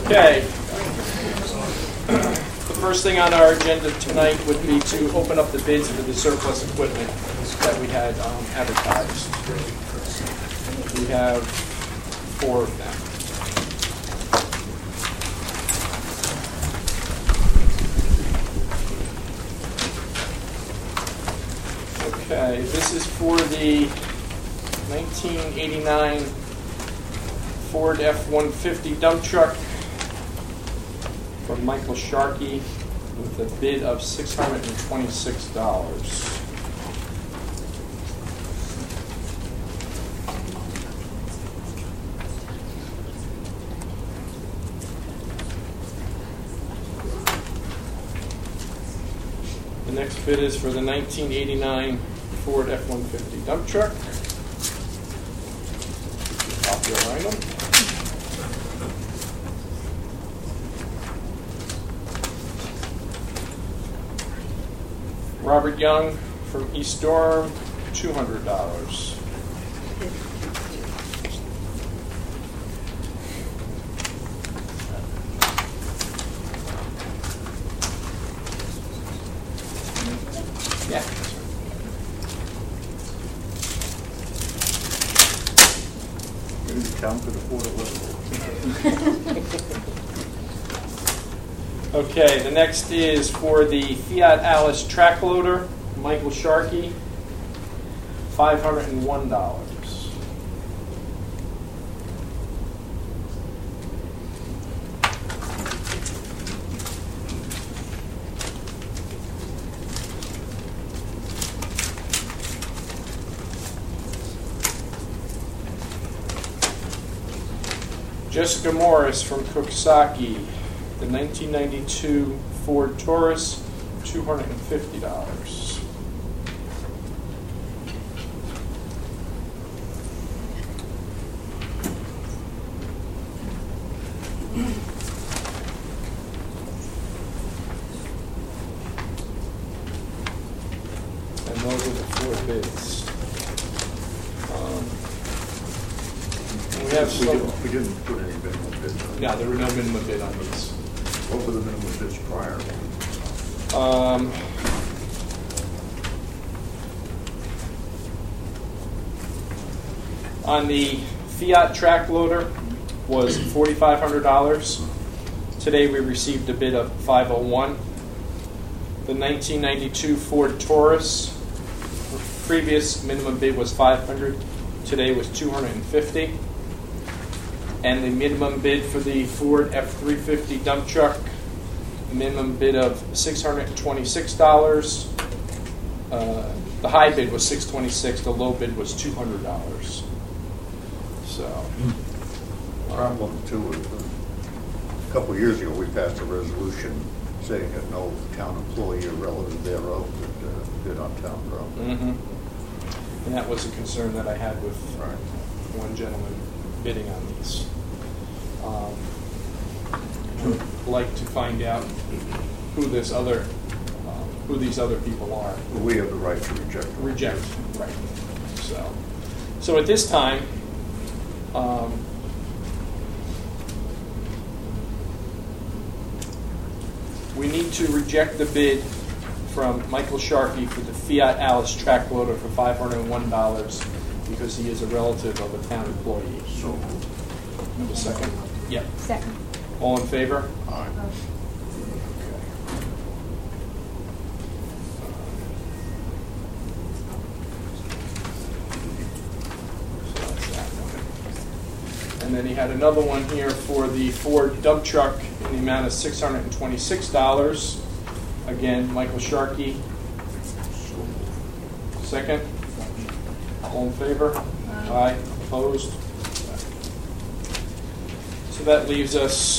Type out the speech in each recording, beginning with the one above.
Okay. The first thing on our agenda tonight would be to open up the bids for the surplus equipment that we had advertised. We have 4 of them. Okay, this is for the 1989 Ford F-150 dump truck from Michael Sharkey with a bid of $626. The next bid is for the 1989 Ford F-150 dump truck. Popular item. Robert Young from East Durham, $200. Yeah. Maybe the town could afford a little. Okay, the next is for the Fiat Alice track loader, Michael Sharkey, $501. Jessica Morris from Cooksaki, the 1992 Ford Taurus, $250. And those are the 4 bids. We didn't put any minimum bids on it. No, there were no minimum bid on these. What were the minimum bids prior? On the Fiat track loader was $4,500. Today we received a bid of $501. The 1992 Ford Taurus, previous minimum bid was $500. Today was $250. And the minimum bid for the Ford F-350 dump truck, minimum bid of $626. The high bid was $626. The low bid was $200. So, Problem too is, a couple of years ago, we passed a resolution saying that no town employee or relative thereof could bid on town property. And that was a concern that I had with one gentleman bidding on these. I would like to find out who these other people are. Well, we have the right to reject them. Reject, right. So at this time, we need to reject the bid from Michael Sharkey for the Fiat Alice track loader for $501 because he is a relative of a town employee. So, Have a second? Yep. Second. All in favor? aye. And then he had another one here for the Ford dump truck in the amount of $626. Again, Michael Sharkey. Second. All in favor? Aye. Opposed? So that leaves us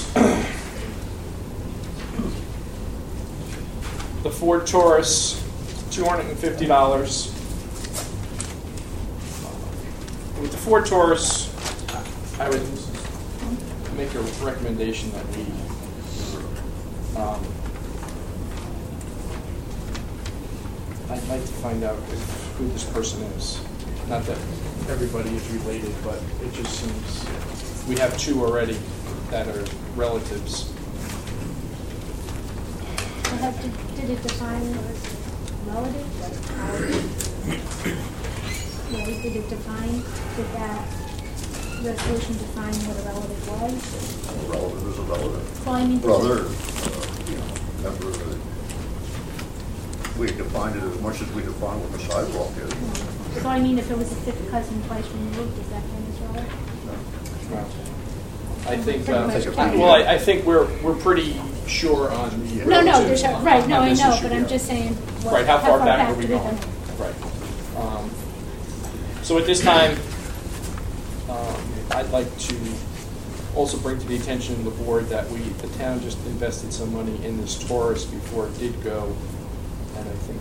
the Ford Taurus, $250. With the Ford Taurus, I would make a recommendation that we I'd like to find out who this person is. Not that everybody is related, but it just seems we have 2 already that are relatives. Did it define as relative? Like how? Did it define? Did that resolution define what a relative was? A relative is a relative. Well, I mean, Brother, member of the, we defined it as much as we define what the sidewalk is. So I mean, if it was a fifth cousin twice removed, is that kind of relative? Well, I think. Pretty Well, I think we're pretty sure on the No, relatives there's right. No, on I this know, issue but here. I'm just saying. Right, how far back are we do we going? go? Right. So at this time, I'd like to also bring to the attention of the board that the town just invested some money in this Taurus before it did go, and I think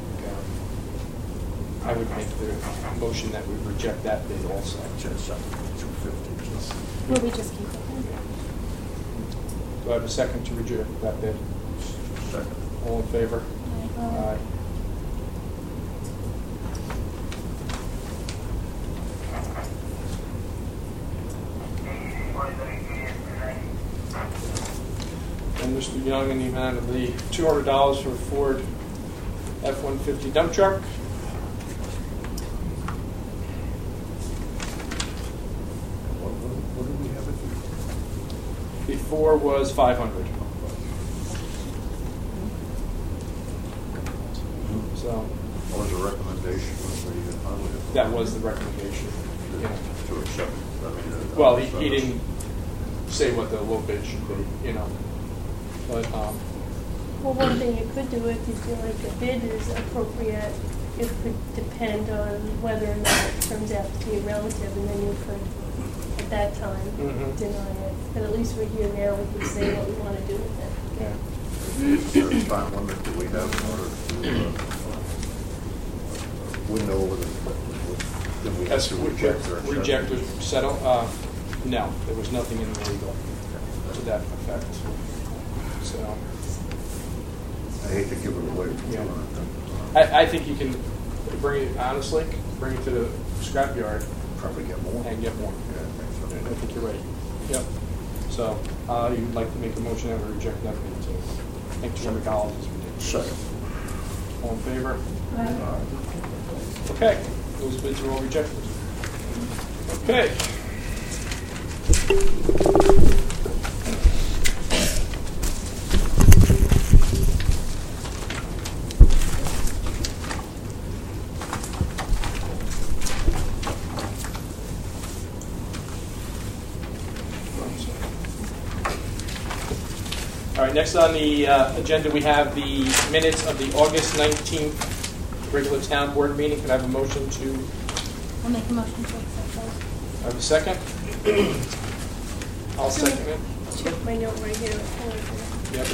I would make the motion that we reject that bid also. It's at $250. Will we just keep it? Do I have a second to reject that bid? Second. All in favor? Aye. And Mr. Young, in the amount of the $200 for Ford F-150 dump truck. What did we have it Before was 500. So What was the recommendation of the highway? that was the recommendation. Yeah. To accept. Well, he didn't say what the low bid should be, But Well, one thing you could do if you feel like the bid is appropriate, it could depend on whether or not it turns out to be a relative, and then you could, at that time, Mhm. deny it. But at least we're here now, we can say what we want to do with it. yeah. Is there a time limit that we have in order to window over the, that we have As to reject or accept? reject or settle? No, there was nothing in the legal to that effect. So I hate to give it away. Yeah. I think you can bring it, honestly, bring it to the scrapyard Probably get more. and get more. Yeah, I think so. I think you're right. Yep. So you'd like to make a motion that we reject that bid too. I think $200 is ridiculous. Second. All in favor? Aye. Okay, those bids are all rejected. Okay. All right, next on the agenda, we have the minutes of the August 19th regular town board meeting. Can I have a motion to, I'll make a motion to accept those. I have a second? I'll second it. Check my note right here. Yep.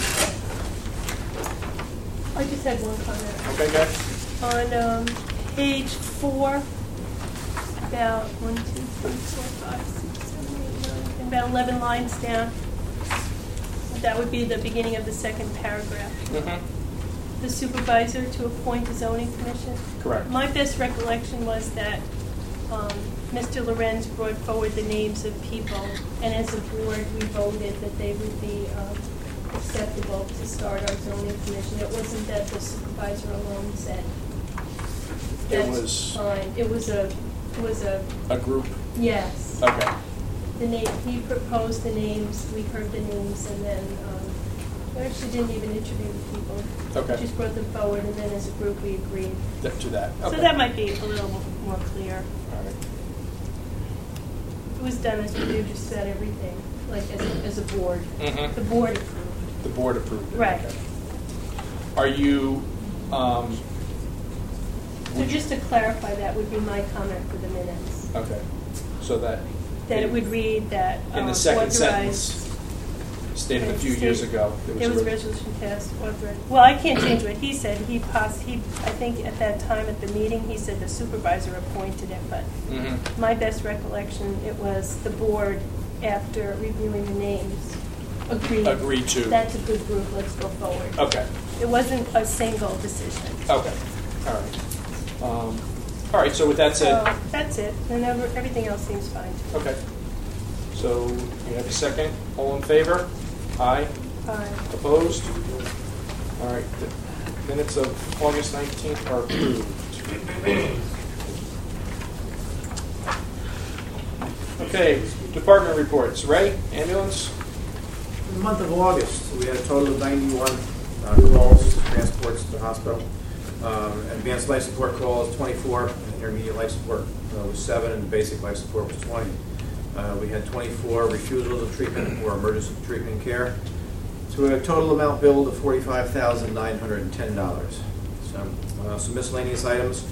I just had one comment. Okay, guys. On page 4, about 1, 2, 3, 4, 5, 6, 7, 8, 9, about 11 lines down. That would be the beginning of the second paragraph. Mm-hmm. The supervisor to appoint a zoning commission. Correct. My best recollection was that Mr. Lorenz brought forward the names of people, and as a board, we voted that they would be acceptable to start our zoning commission. It wasn't that the supervisor alone said, It that's was fine. It was a, a group. yes. Okay. He proposed the names, we heard the names, and then, we actually didn't even interview the people. Okay. Just brought them forward, and then as a group, we agreed. To that. Okay. So that might be a little more clear. All right. It was done as we do just about everything, like as a board. Mhm. The board approved. The board approved it. Right. Okay. Are you? So just to clarify, that would be my comment for the minutes. Okay. So that. That it would read that In the second authorized. sentence, stated a few years ago. There was a resolution passed, authorized. Well, I can't change what he said. I think at that time at the meeting, he said the supervisor appointed it, but Mm-hmm. my best recollection, it was the board, after reviewing the names, agreed to. that's a good group, let's go forward. Okay. It wasn't a single decision. Okay. All right. All right. So with that said, So that's it, and everything else seems fine. okay. So we have a second. All in favor? Aye. Aye. Opposed? All right. The minutes of August 19th are approved. Okay, department reports. Ray, ambulance? In the month of August, we had a total of 91 calls, transports to the hospital. Advanced life support calls, 24. And intermediate life support was 7, and basic life support was 20. We had 24 refusals of treatment or emergency treatment care. So we had a total amount billed of $45,910. Some miscellaneous items.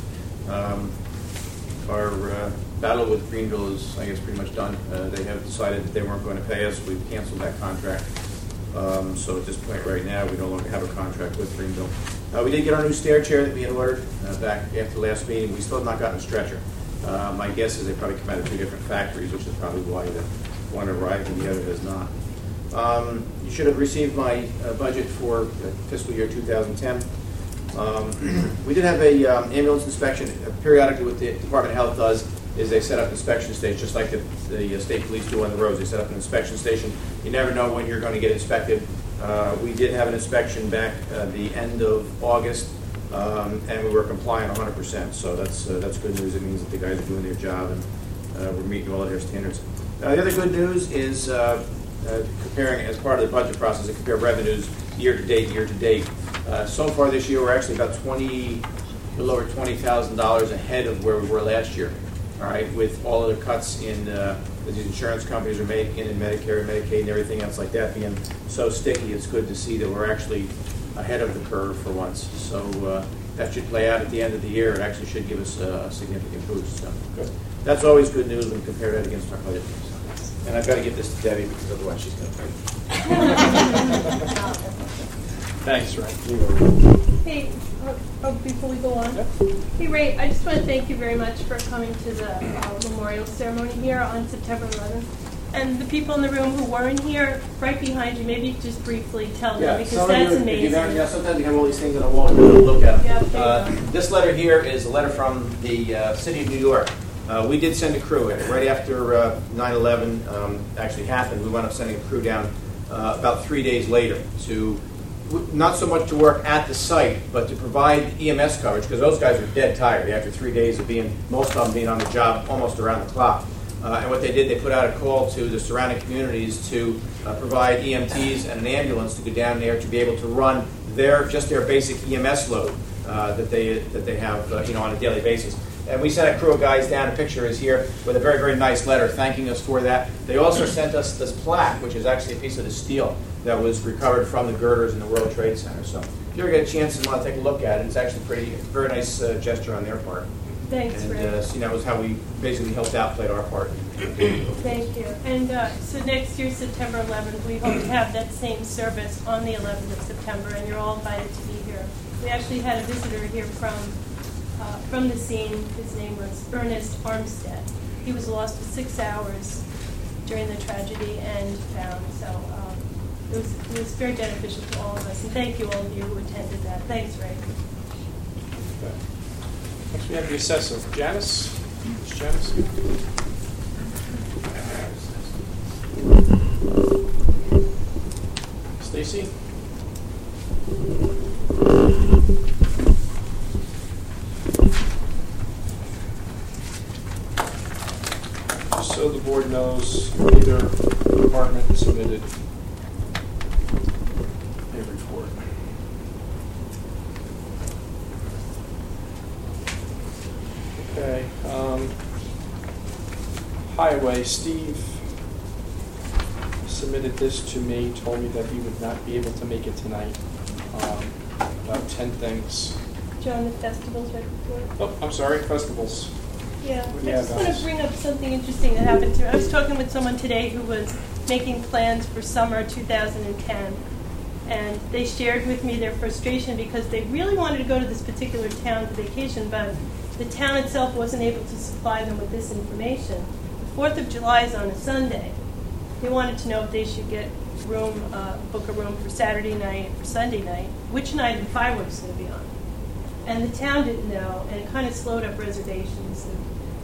Our battle with Greenville is, I guess, pretty much done. They have decided that they weren't going to pay us. We've canceled that contract. So at this point right now, we no longer have a contract with Greenville. We did get our new stair chair that we had ordered back after last meeting. We still have not gotten a stretcher. My guess is they probably come out of 2 different factories, which is probably why the one arrived and the other has not. You should have received my budget for fiscal year 2010. We did have a ambulance inspection. Periodically, what the Department of Health does is they set up inspection stations, just like the state police do on the roads. They set up an inspection station. You never know when you're going to get inspected. We did have an inspection back the end of August, and we were compliant 100%. So that's good news. It means that the guys are doing their job and we're meeting all of their standards. The other good news is comparing, as part of the budget process, to compare revenues year to date. So far this year, we're actually about a little over $20,000 ahead of where we were last year. All right, with all of the cuts in that these insurance companies are making in Medicare and Medicaid and everything else like that being so sticky, it's good to see that we're actually ahead of the curve for once. So that should play out at the end of the year. It actually should give us a significant boost. So good. That's always good news when we compare that against our budget. And I've got to give this to Debbie because otherwise she's going to fight. Thanks, Ray. Hey, before we go on, hey Ray, I just want to thank you very much for coming to the memorial ceremony here on September 11th. And the people in the room who weren't here, right behind you, maybe you could just briefly tell them, because that's amazing. Sometimes we have all these things on the wall to look at. Yeah, This letter here is a letter from the city of New York. We did send a crew in. Right after 9/11 actually happened, we wound up sending a crew down about 3 days later to not so much to work at the site, but to provide EMS coverage, because those guys were dead tired after 3 days of most of them being on the job almost around the clock. And what they did, they put out a call to the surrounding communities to provide EMTs and an ambulance to go down there to be able to run their basic EMS load that they have on a daily basis. And we sent a crew of guys down. A picture is here with a very, very nice letter thanking us for that. They also sent us this plaque, which is actually a piece of the steel that was recovered from the girders in the World Trade Center. So if you ever get a chance and want to take a look at it, it's actually a very nice gesture on their part. Thanks, and, Ray. that was how we basically helped out, played our part. Thank you. And so next year, September 11th, we hope to have that same service on the 11th of September, and you're all invited to be here. We actually had a visitor here from the scene. His name was Ernest Armstead. He was lost for 6 hours during the tragedy and found. So it was very beneficial to all of us. And thank you, all of you who attended that. Thanks, Ray. Okay. Next we have the assessor. Janice? Ms. Janice? Stacy? Just so the board knows, neither department submitted a report. Okay. Highway, Steve submitted this to me, told me that he would not be able to make it tonight. About 10 things. John, the festivals right before. Oh, I'm sorry, festivals. Yeah, What I do you have, just want to Alice? bring up something interesting that happened to me. I was talking with someone today who was making plans for summer 2010, and they shared with me their frustration because they really wanted to go to this particular town for vacation, but the town itself wasn't able to supply them with this information. The 4th of July is on a Sunday. They wanted to know if they should get book a room for Saturday night or Sunday night, which night the fireworks is going to be on. And the town didn't know, and it kind of slowed up reservations. And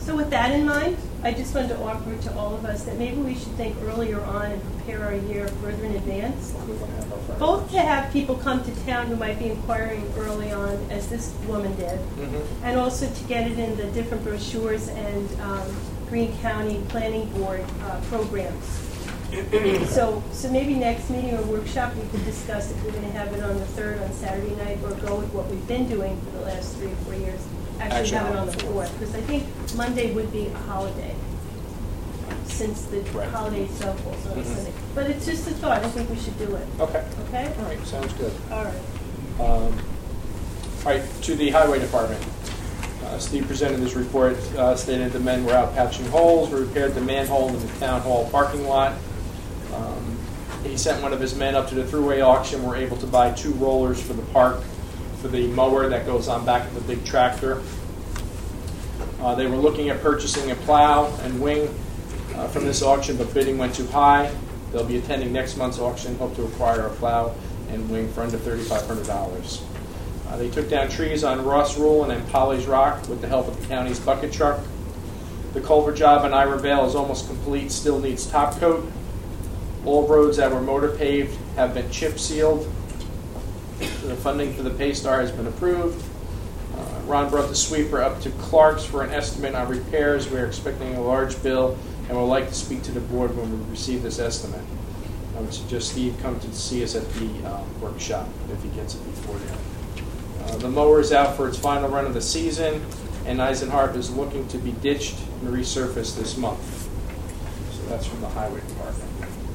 So with that in mind, I just wanted to offer to all of us that maybe we should think earlier on and prepare our year further in advance. Both to have people come to town who might be inquiring early on, as this woman did, and also to get it in the different brochures and Greene County Planning Board programs. So maybe next meeting or workshop we could discuss if we're going to have it on the 3rd on Saturday night, or go with what we've been doing for the last 3 or 4 years. Actually have it on the 4th, because I think Monday would be a holiday, since the holiday itself falls on a Sunday. But it's just a thought. I think we should do it. Okay. Okay? All right, sounds good. All right. All right, to the Highway Department. Steve presented his report stating the men were out patching holes, repaired the manhole in the town hall parking lot. He sent one of his men up to the thruway auction. We're able to buy 2 rollers for the park for the mower that goes on back of the big tractor. They were looking at purchasing a plow and wing from this auction, but bidding went too high. They'll be attending next month's auction, hope to acquire a plow and wing for under $3,500. They took down trees on Ross Rulin and Polly's Rock with the help of the county's bucket truck. The culvert job on Ira Vale is almost complete, still needs top coat. All roads that were motor paved have been chip sealed. The funding for the Paystar has been approved. Ron brought the sweeper up to Clark's for an estimate on repairs. We're expecting a large bill and would like to speak to the board when we receive this estimate. I would suggest Steve come to see us at the workshop if he gets it before then. The mower is out for its final run of the season, and Eisenhardt is looking to be ditched and resurfaced this month. So that's from the Highway Department.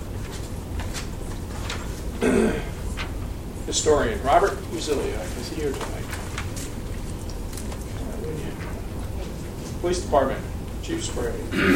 Historian Robert Uzilia is here tonight. Police Department, Chief Spray.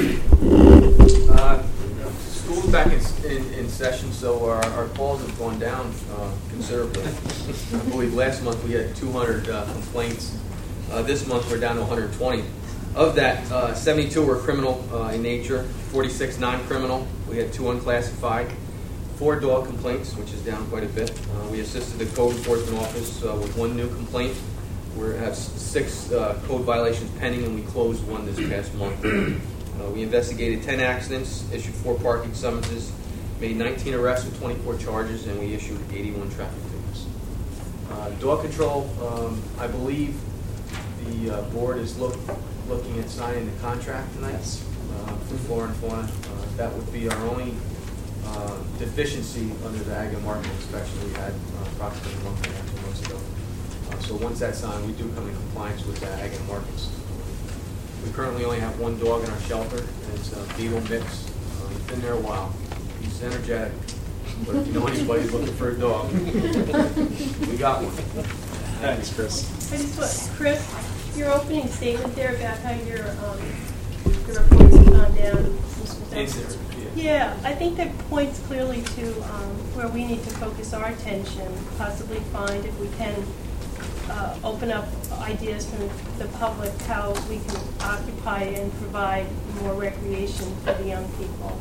School's back in session, so our calls have gone down considerably. I believe last month we had 200 complaints. This month we're down to 120. Of that, 72 were criminal in nature, 46 non-criminal. We had 2 unclassified, 4 dog complaints, which is down quite a bit. We assisted the code enforcement office with 1 new complaint. We have 6 code violations pending, and we closed 1 this past month. We investigated 10 accidents, issued 4 parking summonses, made 19 arrests with 24 charges, and we issued 81 traffic tickets. Dog control, I believe the board is looking at signing the contract tonight for Flora and Fauna. That would be our only deficiency under the Ag and Market inspection we had approximately a month and a half, 2 months ago. So once that's signed, we do come in compliance with the Ag and Markets. We currently only have 1 dog in our shelter, and it's a Beagle mix. He's been there a while. He's energetic, but if you know anybody's looking for a dog, we got one. Thanks, Chris. I just want, Chris, your opening statement there about how your reports have gone down. Yeah, I think that points clearly to where we need to focus our attention, possibly find if we can open up ideas from the public how we can occupy and provide more recreation for the young people.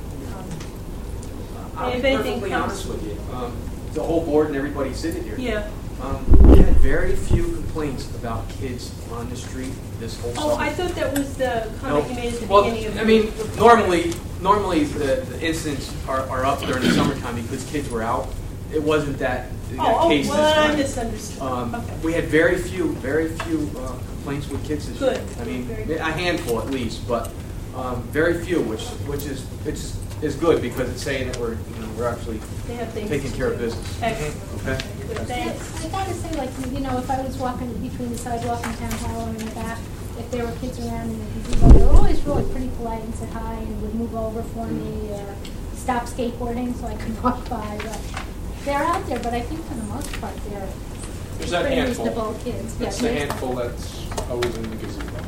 I'll be perfectly honest with you. The whole board and everybody sitting here. Yeah. We had very few complaints about kids on the street this whole summer. Oh, I thought that was the comment you made at the beginning of the normally the incidents are up during the summertime because kids were out. It wasn't that case this time. I misunderstood. Okay. We had very few complaints with kids this year. I mean, a handful at least, but very few, which is good because it's saying that we're actually taking care of business. Excellent. Okay. Thanks. I gotta say, like, if I was walking between the sidewalk and town hall or in the back, if there were kids around and they were always really pretty polite and said hi and would move over for me or stop skateboarding so I could walk by. But they're out there, but I think for the most part There's pretty that handful. reasonable kids. That's the handful that's always in the gazebo.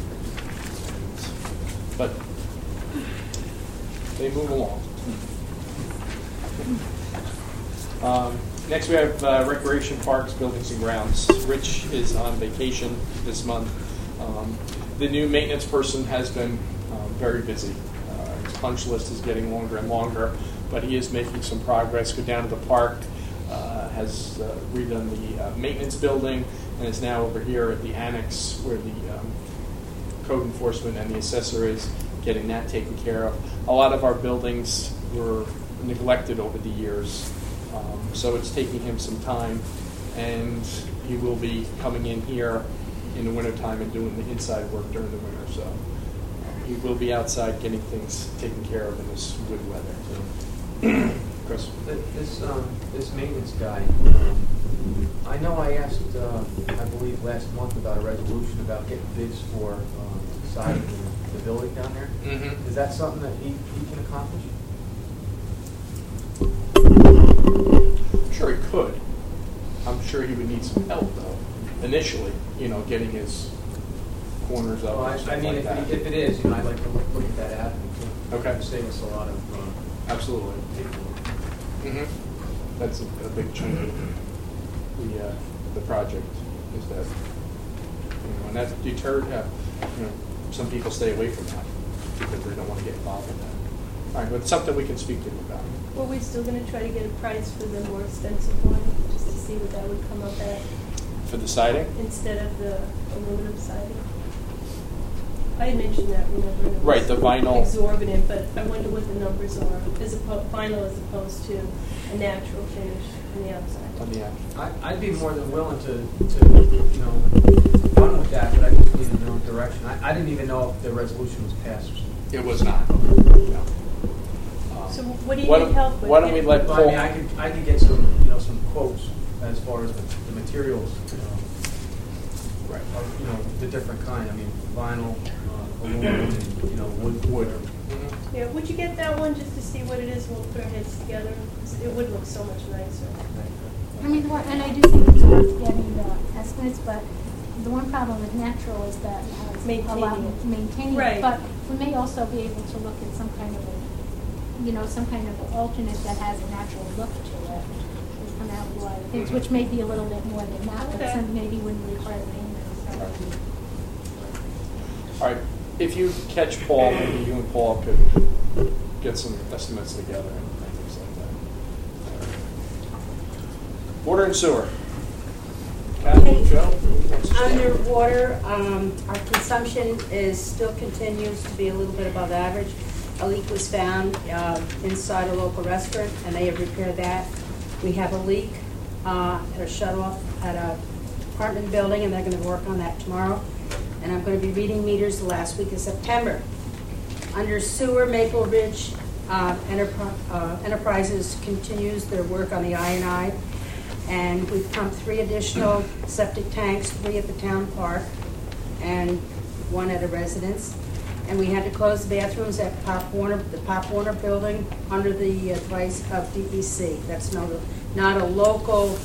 But they move along. Next we have Recreation Parks, Buildings and Grounds. Rich is on vacation this month. The new maintenance person has been very busy. His punch list is getting longer and longer, but he is making some progress. Go down to the park, has redone the maintenance building, and is now over here at the annex where the code enforcement and the assessor is getting that taken care of. A lot of our buildings were neglected over the years, so it's taking him some time, and he will be coming in here in the wintertime and doing the inside work during the winter. So he will be outside getting things taken care of in this good weather. So, Chris? This maintenance guy, I know I asked, I believe last month about a resolution about getting bids for siding the building down there. Mm-hmm. Is that something that he can accomplish? I'm sure he could. I'm sure he would need some help, though, initially, getting his corners up Well, and stuff I mean, like that. if it is, I'd like to look at that avenue too. Okay. Save us a lot of Absolutely. paperwork. Mm-hmm. That's a big chunk of the project, is that, and that deterred, some people stay away from that because they don't want to get involved in that. All right, but it's something we can speak to him about. Well, we're still gonna try to get a price for the more expensive one, just to see what that would come up at, For the siding? instead of the aluminum siding. I had mentioned that, remember? and it Right, was the vinyl. exorbitant, but I wonder what the numbers are, vinyl as opposed to a natural finish on the outside. On the end. I'd be more than willing to run with that, but I just need to know direction. I didn't even know if the resolution was passed. It was not. No. So what do you need help with? Why don't we let Well, Paul? I mean, I could get some quotes as far as the materials, Right. the different kind. I mean, vinyl, aluminum, and wood. Mhm. Yeah, would you get that one just to see what it is? We'll put our heads together. It would look so much nicer. I mean, and I do think it's worth getting the estimates, but the one problem with natural is that it has a lot Maintaining it. maintaining Right. it. But we may also be able to look at some kind of alternate that has a natural look to it. Has come out with a lot of things, which may be a little bit more than that, but Okay. some maybe wouldn't require maintenance. All right. If you catch Paul, maybe you and Paul could get some estimates together and things like that. Water and sewer. Kathy, Joe? who wants to start? Underwater, our consumption still continues to be a little bit above average. A leak was found inside a local restaurant, and they have repaired that. We have a leak at a shut-off at a apartment building, and they're going to work on that tomorrow. And I'm going to be reading meters the last week of September. Under sewer, Maple Ridge Enterprises continues their work on the I&I. And we've pumped 3 additional septic tanks, 3 at the town park and 1 at a residence. And we had to close the bathrooms at the Pop Warner building under the advice of DEC. That's not a local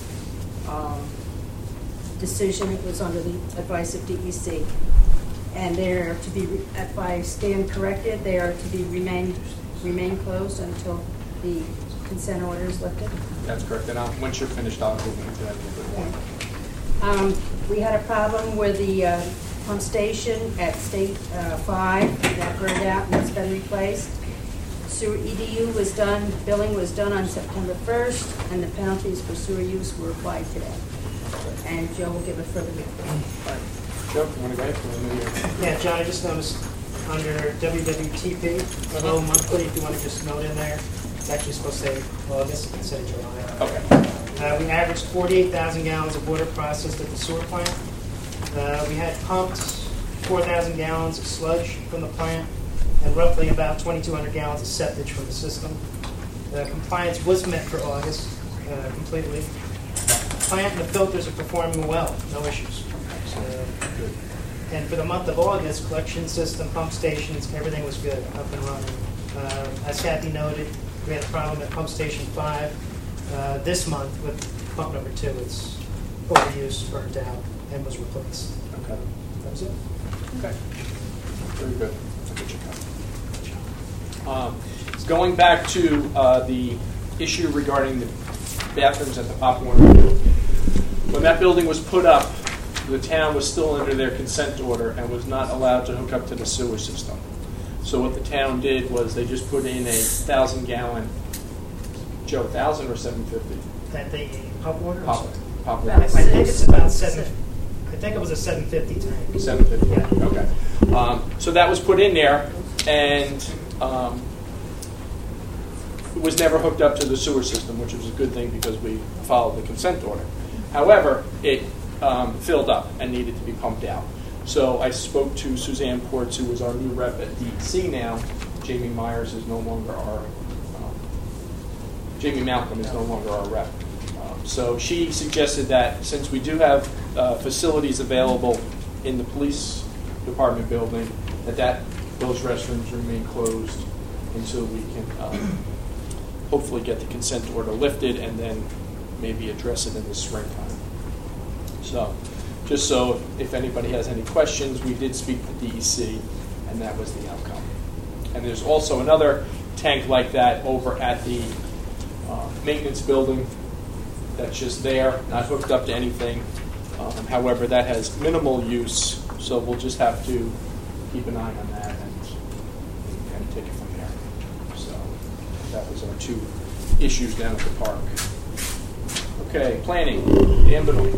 decision. It was under the advice of DEC. And they're to be, if I stand corrected, they are to be remain closed until the consent order is lifted. That's correct. And once you're finished, I'll go into that a little bit more. We had a problem with the pump station at State 5 that burned out and it's been replaced. Sewer EDU was done, billing was done on September 1st, and the penalties for sewer use were applied today. And Joe will give a further report. All right. Joe, you want to go ahead? Yeah, John, I just noticed under WWTP, below monthly, if you want to just note in there, it's actually supposed to say August instead of July. Okay. We averaged 48,000 gallons of water processed at the sewer plant. We had pumped 4,000 gallons of sludge from the plant and roughly about 2,200 gallons of septage from the system. Compliance was met for August completely. The plant and the filters are performing well, no issues. And for the month of August, collection system, pump stations, everything was good, up and running. As Kathy noted, we had a problem at pump station 5 this month with pump number 2. It's overused, burnt out, and was replaced. Okay. That was it. Okay. Very good. Going back to the issue regarding the bathrooms at the Pop Warner building. When that building was put up, the town was still under their consent order and was not allowed to hook up to the sewer system. So what the town did was they just put in a 1,000-gallon, Joe, 1,000 or 750? At the pump water? Pop I Warner. think it's about 7. I think it was a 750 tank. 750. Yeah. Okay. So that was put in there, and it was never hooked up to the sewer system, which was a good thing because we followed the consent order. However, it filled up and needed to be pumped out. So I spoke to Suzanne Ports, who was our new rep at DEC now. Jamie Myers is no longer our, Jamie Malcolm is no longer our rep. So she suggested that since we do have facilities available in the police department building, that those restrooms remain closed until we can hopefully get the consent order lifted and then maybe address it in the springtime. So, just so if anybody has any questions, we did speak to DEC, and that was the outcome. And there's also another tank like that over at the maintenance building that's just there, not hooked up to anything. However, that has minimal use, so we'll just have to keep an eye on that and take it from there. So that was our two issues down at the park. Okay, planning. Dan Benoit.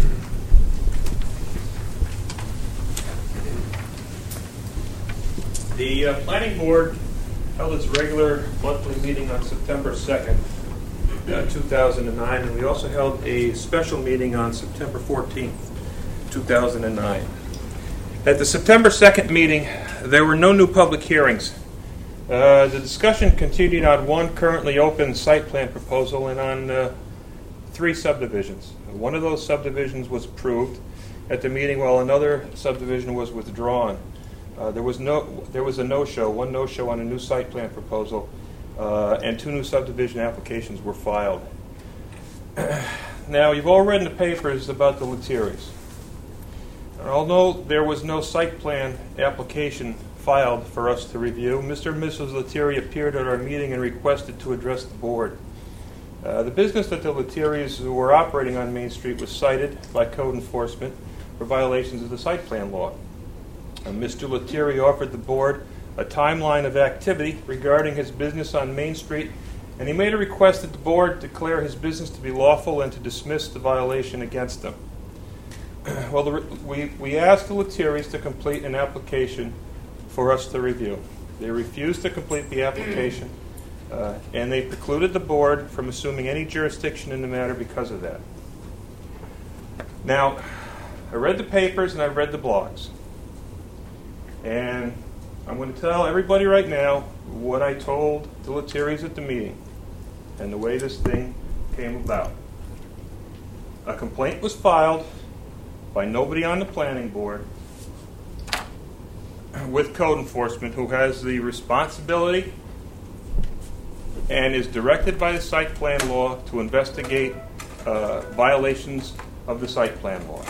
The Planning Board held its regular monthly meeting on September 2nd, 2009, and we also held a special meeting on September 14th, 2009. At the September 2nd meeting, there were no new public hearings. The discussion continued on one currently open site plan proposal and on 3 subdivisions. One of those subdivisions was approved at the meeting while another subdivision was withdrawn. There was a no-show, one no-show on a new site plan proposal, and 2 new subdivision applications were filed. Now, you've all read in the papers about the Lettieri's. Although there was no site plan application filed for us to review, Mr. and Mrs. Lettieri appeared at our meeting and requested to address the board. The business that the Lettieri's were operating on Main Street was cited by code enforcement for violations of the site plan law. Mr. Lettieri offered the board a timeline of activity regarding his business on Main Street, and he made a request that the board declare his business to be lawful and to dismiss the violation against him. Well, we asked the Lettieri's to complete an application for us to review. They refused to complete the application, and they precluded the board from assuming any jurisdiction in the matter because of that. Now, I read the papers and I read the blogs. And I'm going to tell everybody right now what I told the Lettieri's at the meeting and the way this thing came about. A complaint was filed by nobody on the planning board with code enforcement, who has the responsibility and is directed by the site plan law to investigate violations of the site plan law.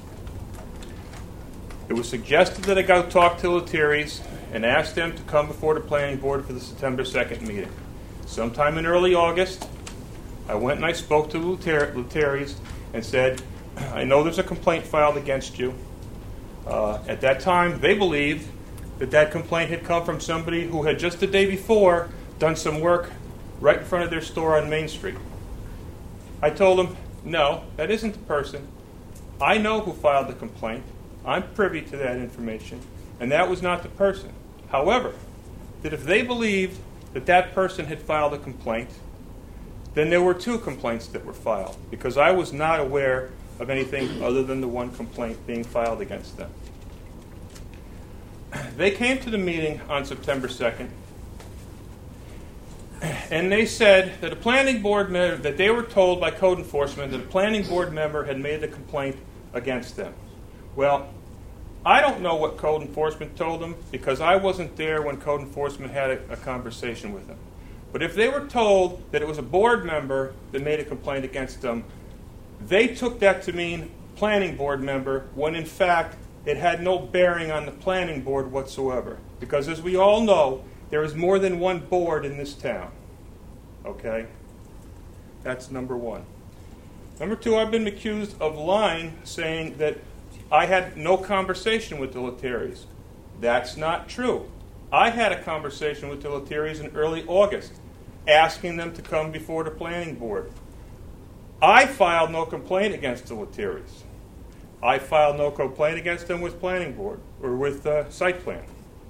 It was suggested that I go talk to Lettieri's and ask them to come before the planning board for the September 2nd meeting. Sometime in early August, I went and I spoke to Lettieri's and said, I know there's a complaint filed against you. At that time, they believed that that complaint had come from somebody who had just the day before done some work right in front of their store on Main Street. I told them, no, that isn't the person. I know who filed the complaint. I'm privy to that information, and that was not the person. However, that if they believed that that person had filed a complaint, then there were 2 complaints that were filed, because I was not aware of anything other than the one complaint being filed against them. They came to the meeting on September 2nd, and they said that a planning board member, that they were told by code enforcement that a planning board member had made a complaint against them. Well, I don't know what code enforcement told them because I wasn't there when code enforcement had a conversation with them. But if they were told that it was a board member that made a complaint against them, they took that to mean planning board member when in fact it had no bearing on the planning board whatsoever. Because as we all know, there is more than one board in this town. Okay? That's number 1. Number 2, I've been accused of lying, saying that I had no conversation with the Lettieri's. That's not true. I had a conversation with the Lettieri's in early August, asking them to come before the planning board. I filed no complaint against the Lettieri's. I filed no complaint against them with planning board or with site plan.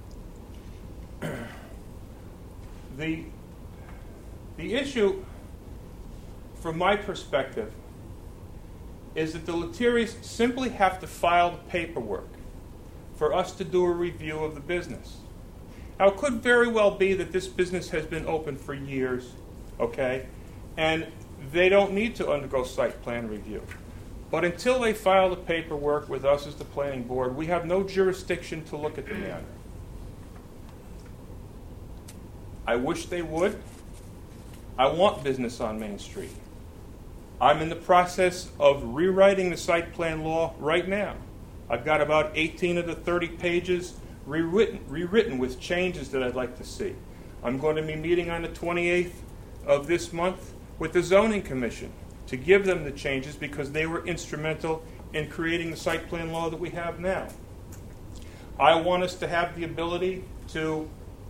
The issue, from my perspective, is that the Lettieri's simply have to file the paperwork for us to do a review of the business. Now, it could very well be that this business has been open for years, okay, and they don't need to undergo site plan review. But until they file the paperwork with us as the planning board, we have no jurisdiction to look at the matter. I wish they would. I want business on Main Street. I'm in the process of rewriting the site plan law right now. I've got about 18 of the 30 pages rewritten with changes that I'd like to see. I'm going to be meeting on the 28th of this month with the Zoning Commission to give them the changes because they were instrumental in creating the site plan law that we have now. I want us to have the ability to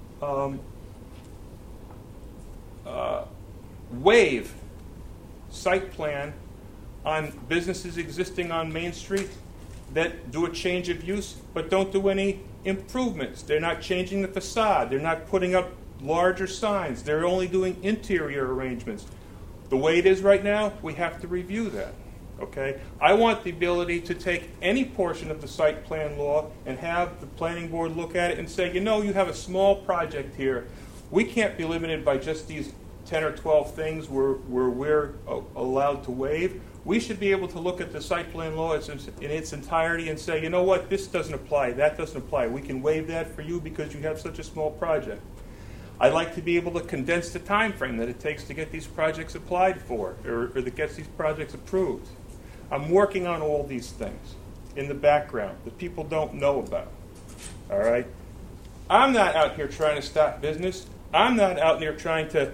waive site plan on businesses existing on Main Street that do a change of use but don't do any improvements. They're not changing the facade. They're not putting up larger signs. They're only doing interior arrangements. The way it is right now, we have to review that. Okay? I want the ability to take any portion of the site plan law and have the planning board look at it and say, you know, you have a small project here. We can't be limited by just these 10 or 12 things where we're allowed to waive. We should be able to look at the site plan law in its entirety and say, you know what, this doesn't apply, that doesn't apply. We can waive that for you because you have such a small project. I'd like to be able to condense the time frame that it takes to get these projects applied for or that gets these projects approved. I'm working on all these things in the background that people don't know about. All right? I'm not out here trying to stop business. I'm not out there trying to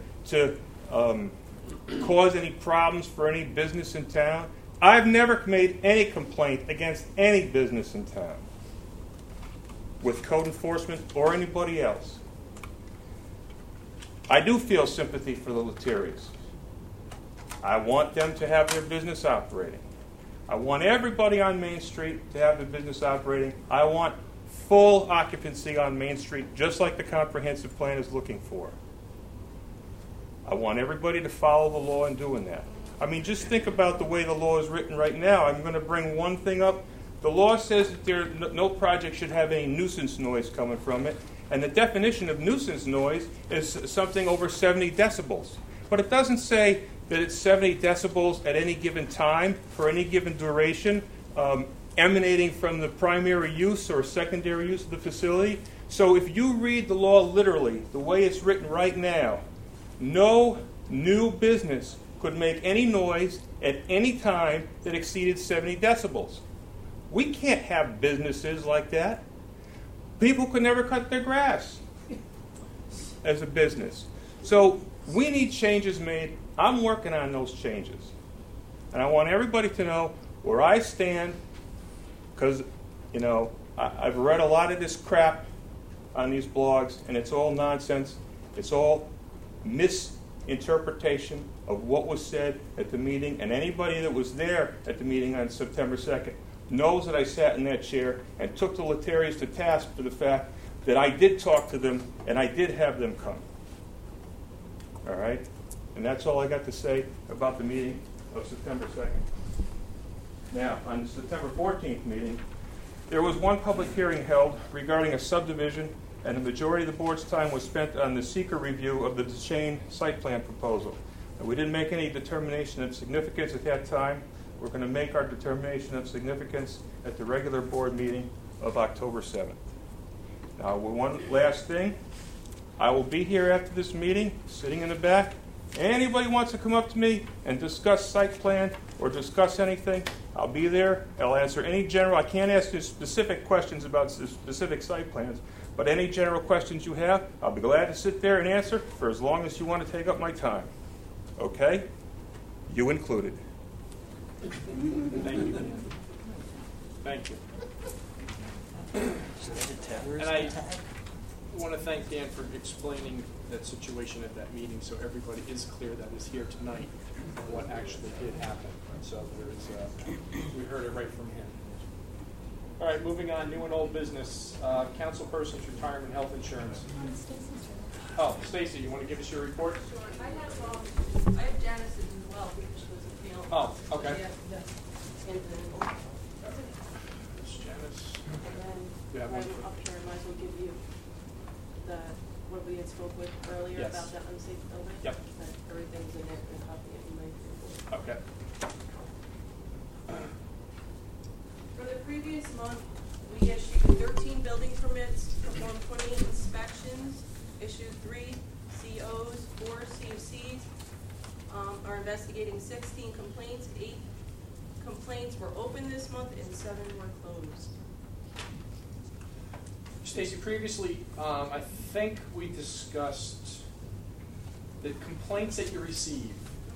cause any problems for any business in town. I've never made any complaint against any business in town with code enforcement or anybody else. I do feel sympathy for the Lettieri's. I want them to have their business operating. I want everybody on Main Street to have their business operating. I want full occupancy on Main Street, just like the comprehensive plan is looking for. I want everybody to follow the law in doing that. I mean, just think about the way the law is written right now. I'm going to bring one thing up. The law says that no project should have any nuisance noise coming from it. And the definition of nuisance noise is something over 70 decibels. But it doesn't say that it's 70 decibels at any given time for any given duration, emanating from the primary use or secondary use of the facility. So if you read the law literally, the way it's written right now, no new business could make any noise at any time that exceeded 70 decibels. We can't have businesses like that. People could never cut their grass as a business. So we need changes made. I'm working on those changes. And I want everybody to know where I stand because, you know, I've read a lot of this crap on these blogs, and it's all nonsense. It's all misinterpretation of what was said at the meeting, and anybody that was there at the meeting on September 2nd knows that I sat in that chair and took the Lettieri's to task for the fact that I did talk to them and I did have them come. All right? And that's all I got to say about the meeting of September 2nd. Now, on the September 14th meeting, there was one public hearing held regarding a subdivision, and the majority of the board's time was spent on the seeker review of the Duchesne site plan proposal. And we didn't make any determination of significance at that time. We're going to make our determination of significance at the regular board meeting of October 7th. Now, one last thing. I will be here after this meeting, sitting in the back. Anybody wants to come up to me and discuss site plan or discuss anything, I'll be there. I'll answer any general. I can't ask you specific questions about specific site plans, but any general questions you have, I'll be glad to sit there and answer for as long as you want to take up my time. Okay? You included. Thank you. Thank you. And I want to thank Dan for explaining that situation at that meeting so everybody is clear that is here tonight and what actually did happen. So there is, we heard it right from him. All right, moving on, new and old business. Councilperson's retirement health insurance. Oh, Stacy, you want to give us your report? Sure. I have Janice's as well because she was a field. Oh, okay. And Ms. Janice. then You have I'm one? up here, I might as well give you what we had spoke with earlier Yes. about the unsafe building. Yep. That everything's in it and copy it in my report. Okay. For the previous month, we issued 13 building permits, performed 28 inspections, issued 3 COs, 4 CFCs, are investigating 16 complaints. 8 complaints were open this month and 7 were closed. Stacy, previously, I think we discussed the complaints that you received.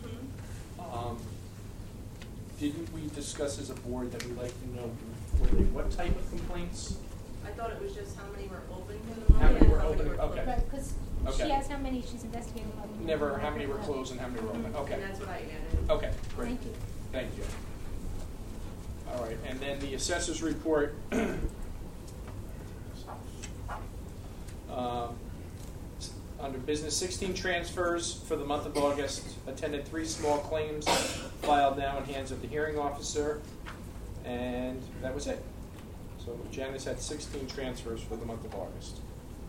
Didn't we discuss as a board that we'd like to know what type of complaints? I thought it was just how many were open for the month. How many and were how many open? were Okay. closed. Right, because Okay. she has how many she's investigating. Never how many were closed and how many were open. And Okay. that's what I added. Okay, great. Thank you. Thank you. All right, and then the assessor's report. Under business, 16 transfers for the month of August, attended 3 small claims, filed now in hands of the hearing officer, and that was it. So Janice had 16 transfers for the month of August.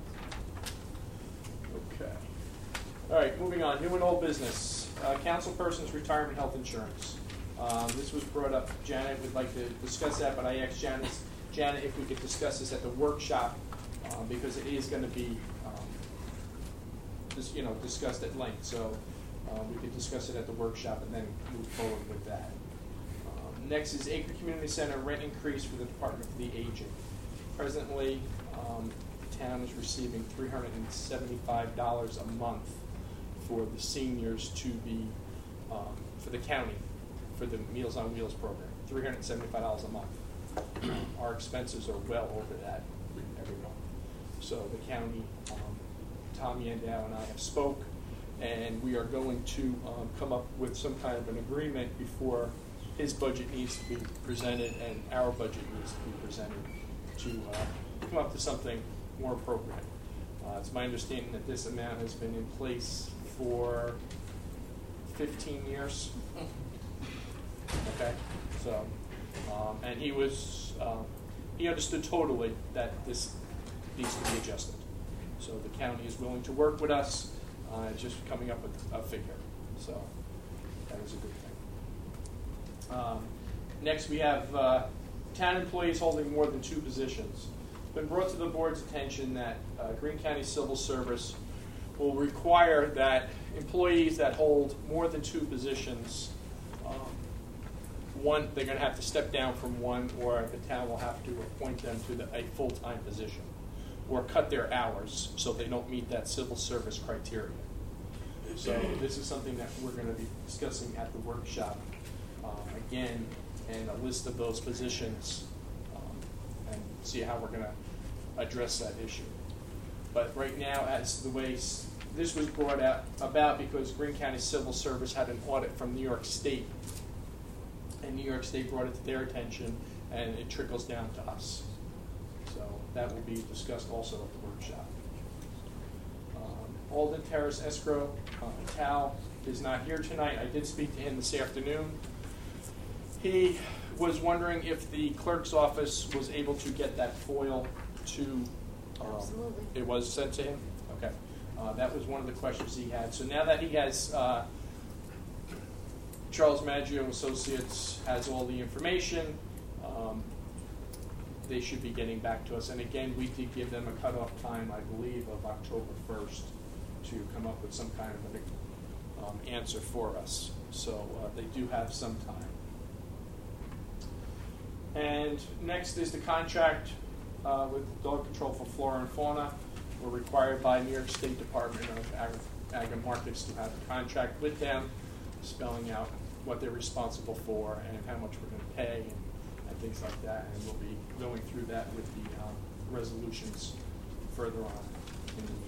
Okay. All right, moving on. New and old business. Councilperson's retirement health insurance. This was brought up. Janet would like to discuss that, but I asked Janet if we could discuss this at the workshop because it is going to be discussed at length. So we could discuss it at the workshop and then move forward with that. Next is Acre Community Center rent increase for the Department of the Aging. Presently, the town is receiving $375 a month for the seniors to be, for the county, for the Meals on Wheels program, $375 a month. Our expenses are well over that every month. So the county, Tom Yandow and I have spoke, and we are going to come up with some kind of an agreement before his budget needs to be presented and our budget needs to be presented to come up to something more appropriate. It's my understanding that this amount has been in place for 15 years. Okay, so, and he understood totally that this needs to be adjusted. So the county is willing to work with us, just coming up with a figure. So that is a good thing. Next, we have town employees holding more than 2 positions. It's been brought to the board's attention that Greene County Civil Service will require that employees that hold more than 2 positions, one, they're going to have to step down from one, or the town will have to appoint them to a full-time position, or cut their hours so they don't meet that civil service criteria. So this is something that we're going to be discussing at the workshop again, and a list of those positions, and see how we're going to address that issue. But right now, as the way this was brought about because Greene County Civil Service had an audit from New York State, and New York State brought it to their attention, and it trickles down to us. So that will be discussed also at the workshop. Alden Terrace Escrow, Tal is not here tonight. I did speak to him this afternoon. He was wondering if the clerk's office was able to get that FOIL to... Absolutely. It was sent to him? Okay. That was one of the questions he had. So now that he has... Charles Maggio Associates has all the information, they should be getting back to us. And again, we did give them a cutoff time, I believe, of October 1st to come up with some kind of an answer for us. So they do have some time. And next is the contract with dog control for flora and fauna. We're required by New York State Department of Ag and Markets to have a contract with them, spelling out what they're responsible for and how much we're going to pay and things like that. And we'll be going through that with the resolutions further on in the meeting.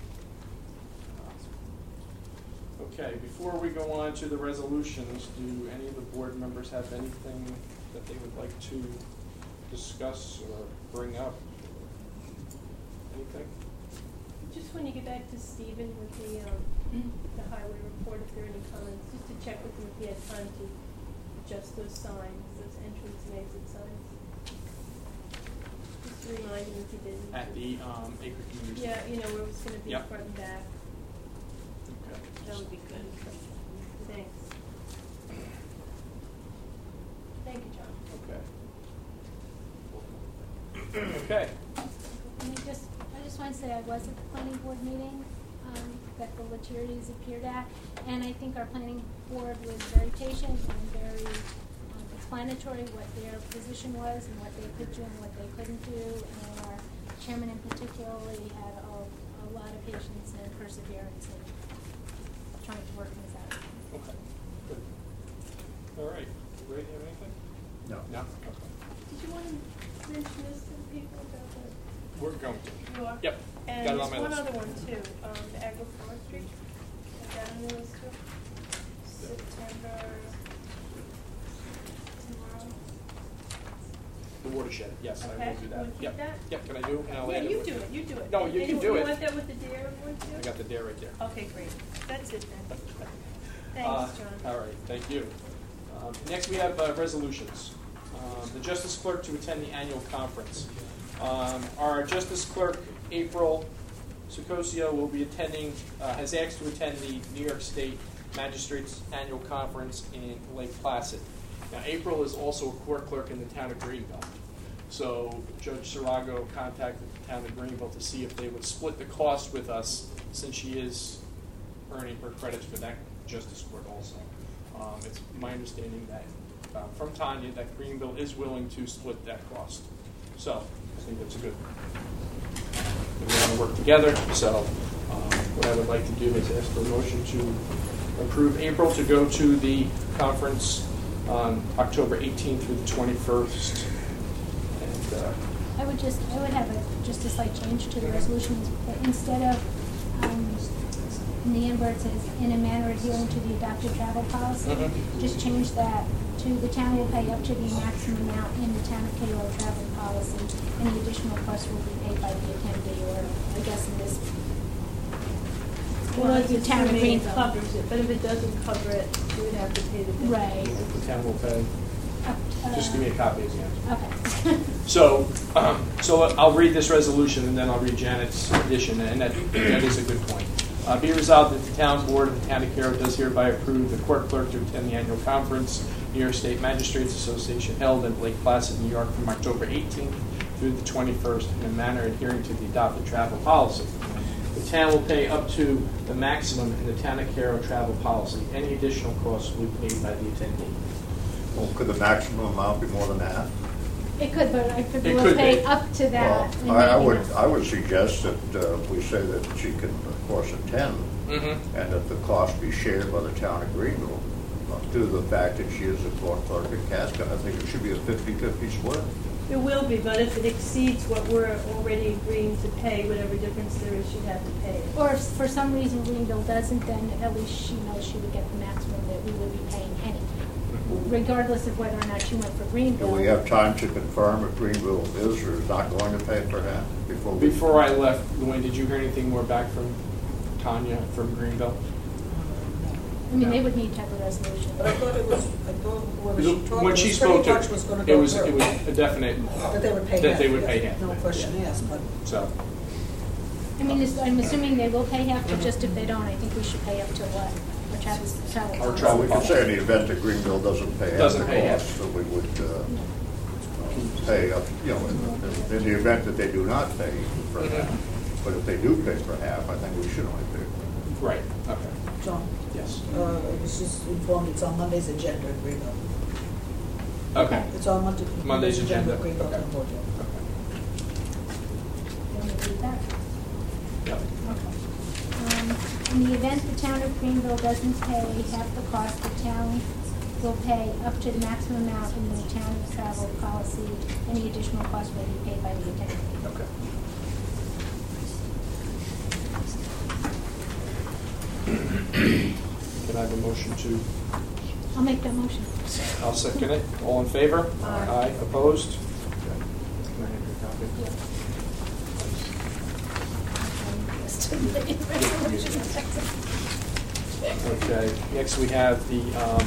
Okay, before we go on to the resolutions, do any of the board members have anything that they would like to discuss or bring up? Anything? Just when you get back to Stephen with the highway report, if there are any comments, just to check with him if he had time to adjust those signs, those entrance and exit signs. Just to remind him if he didn't. At the Acre Community Center? Yeah, you know, where it was going to be Yep. front and back. Okay. That would be good. Thanks. Thank you, John. Okay. Okay. And I just want to say I was at the planning board meeting that the Lettieri's appeared at, and I think our planning board was very patient and very explanatory what their position was and what they could do and what they couldn't do, and our chairman in particularly had a lot of patience and perseverance in trying to work things out. Okay. Good. All right. Ray, do you have anything? No. No? Okay. Did you want to mention this to the people about the... We're going to. You are? Yep. And Got it on there's my one list. other one too, the agroforestry. Is that on the list too? September, tomorrow? The watershed, yes, I Okay. will do that. You wanna keep Yep. that? Yep, can I do? And I'll Yeah, add it you with- do it, you do it. No, you And can do You it. want that with the dare one too? I got the dare right there. Okay, great. That's it then. Thanks, John. All right, thank you. Next, we have resolutions. The Justice Clerk to attend the annual conference. Our Justice Clerk, April Sucosio, will be attending, has asked to attend the New York State Magistrates Annual Conference in Lake Placid. Now, April is also a court clerk in the town of Greenville. So Judge Sarago contacted the town of Greenville to see if they would split the cost with us, since she is earning her credits for that justice court also. It's my understanding that from Tanya that Greenville is willing to split that cost. So I think that's a good. We want to work together. So what I would like to do is ask for a motion to approve April to go to the conference on October 18th through the 21st. And I would have just a slight change to the resolutions. Instead of in the end where it says in a manner adhering to the adopted travel policy, just change that to the town will pay up to the maximum amount in the town of Cairo travel policy. Any additional costs will be paid by the attendee, or I guess in this Well, the town of assuming it Greenville. covers it, but if it doesn't cover it, you would have to pay the bill. Right. the town will pay. Just give me a copy again. Okay. So I'll read this resolution and then I'll read Janet's addition, and that is a good point. Be resolved that the town board of the town of Cairo does hereby approve the court clerk to attend the annual conference, New York State Magistrates Association, held in Lake Placid, New York, from October 18th through the 21st, in a manner adhering to the adopted travel policy. The town will pay up to the maximum in the town of Cairo travel policy. Any additional costs will be paid by the attendee. Well, could the maximum amount be more than that? It could, but I could It will could pay be. up to that. and Well, maybe not. I would suggest that we say that she can, of course, attend, and that the cost be shared by the town of Greenville, due to the fact that she is a court clerk at Casco. I think it should be a 50-50 split. It will be, but if it exceeds what we're already agreeing to pay, whatever difference there is, she'd have to pay it. Or if for some reason Greenville doesn't, then at least she knows she would get the maximum that we would be paying anyway, regardless of whether or not she went for Do Greenville. we have time to confirm if Greenville is or is not going to pay for that before we... Before I left, Luann, did you hear anything more back from Tanya from Greenville? I mean, they would need to have a resolution. But I thought when she When she spoke talked, it was pretty to much was going to it go was through. a definite That they would pay that half. they would yes. pay half. No question asked, but So I mean, I'm assuming they will pay half, but just if they don't, I think we should pay up to what? Our travel Our policy. travel We can say in the event that Greenville doesn't pay half Doesn't the pay half. cost, so we would pay up, in the event that they do not pay for half. But if they do pay for half, I think we should only pay for half. right, okay, John, yes, I was just informed it's on Monday's agenda at Greenville. okay. It's on Monday's agenda. at Greenville Okay. Town Board. You want me to read that? Yep. Okay. In the event the town of Greenville doesn't pay half the cost, the town will pay up to the maximum amount in the town of travel policy. Any additional cost will be paid by the attendee. Okay. Can I have a motion to? I'll make that motion. I'll second it. All in favor? Aye. Opposed? Okay. Okay, next we have the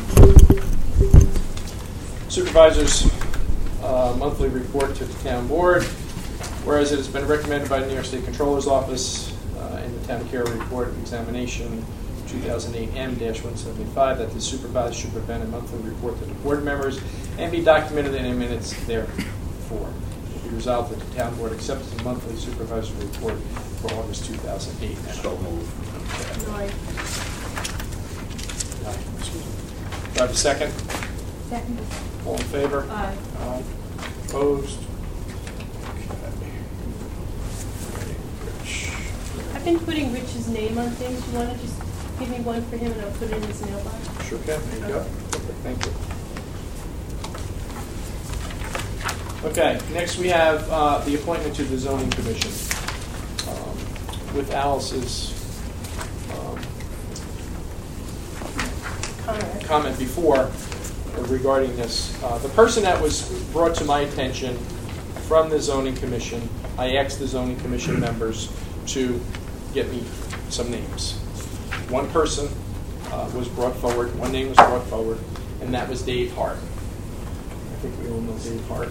supervisor's monthly report to the town board. Whereas it has been recommended by the New York State Controller's Office in the Town Care Report Examination 2008 M-175 that the supervisor should prepare a monthly report to the board members and be documented in the minutes therefore. It be resolved that the town board accepts the monthly supervisory report for August 2008. So moved. Right. Do I have a second? Second. All in favor? Aye. Aye. Opposed? I've been putting Rich's name on things. You want to just give me one for him and I'll put it in his mailbox? Sure can. There you go. Perfect. Thank you. Okay, next we have the appointment to the zoning commission. With Alice's comment before regarding this, the person that was brought to my attention from the zoning commission, I asked the zoning commission members to get me some names. One person was brought forward, one name was brought forward, and that was Dave Hart. I think we all know Dave Hart.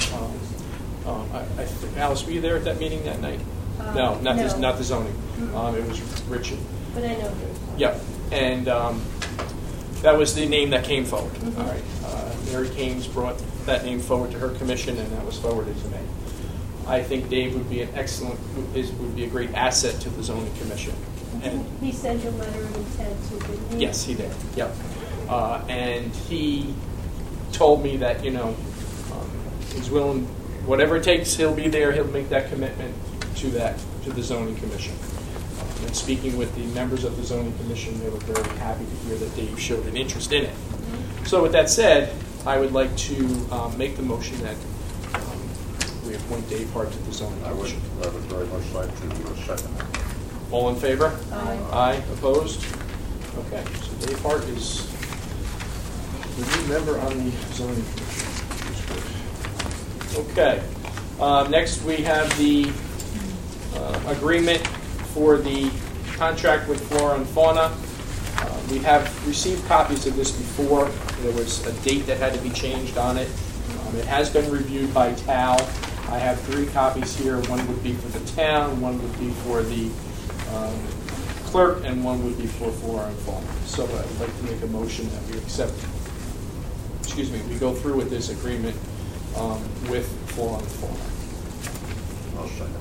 Alice, were you there at that meeting that night? No, not the zoning. It was Richard. But I know Dave. Yep, and that was the name that came forward. All right, Mary Kames brought that name forward to her commission, and that was forwarded to me. I think Dave would be would be a great asset to the zoning commission. And He sent a letter of intent to, didn't he? yes, he did. Yep, and he told me that he's willing, whatever it takes, he'll be there. He'll make that commitment to the zoning commission. And speaking with the members of the zoning commission, they were very happy to hear that Dave showed an interest in it. So with that said, I would like to make the motion that we appoint Dave Hart to the zoning I would commission. very much like to second that. All in favor? Aye. Aye. Opposed? Okay, so Dave Hart is the new member on the zoning commission. Okay. Next we have the agreement for the contract with Flora and Fauna. We have received copies of this before. There was a date that had to be changed on it. It has been reviewed by TAL. I have 3 copies here. One would be for the town, one would be for the clerk, and one would be for Flora and Fauna. So I'd like to make a motion that we we go through with this agreement with Flora and Fauna. I'll second.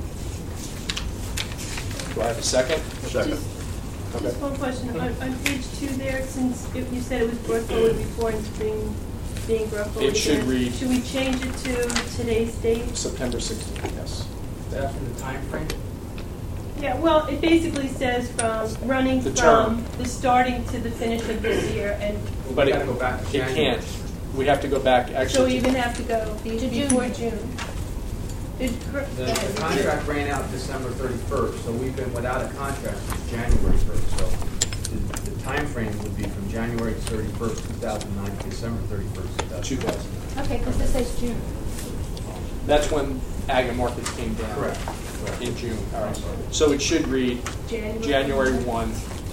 Do I have a second? Second. Just one question. On page 2 there, since you said it was brought forward before and it's being brought forward It should again, read- should we change it to today's date? September 16th, yes. After the time frame? Yeah, well, it basically says running The from term. the starting to the finish of this year, and But We gotta go back to it January. can't. We have to go back, so actually. we even have to go before June. The contract ran out December 31st, so we've been without a contract since January 1st. So the time frame would be from January 31st, 2009 to December 31st, 2009. 2000. Okay, because this says June. That's when Ag and Markets came down. Correct. In June. All right. So it should read January 1,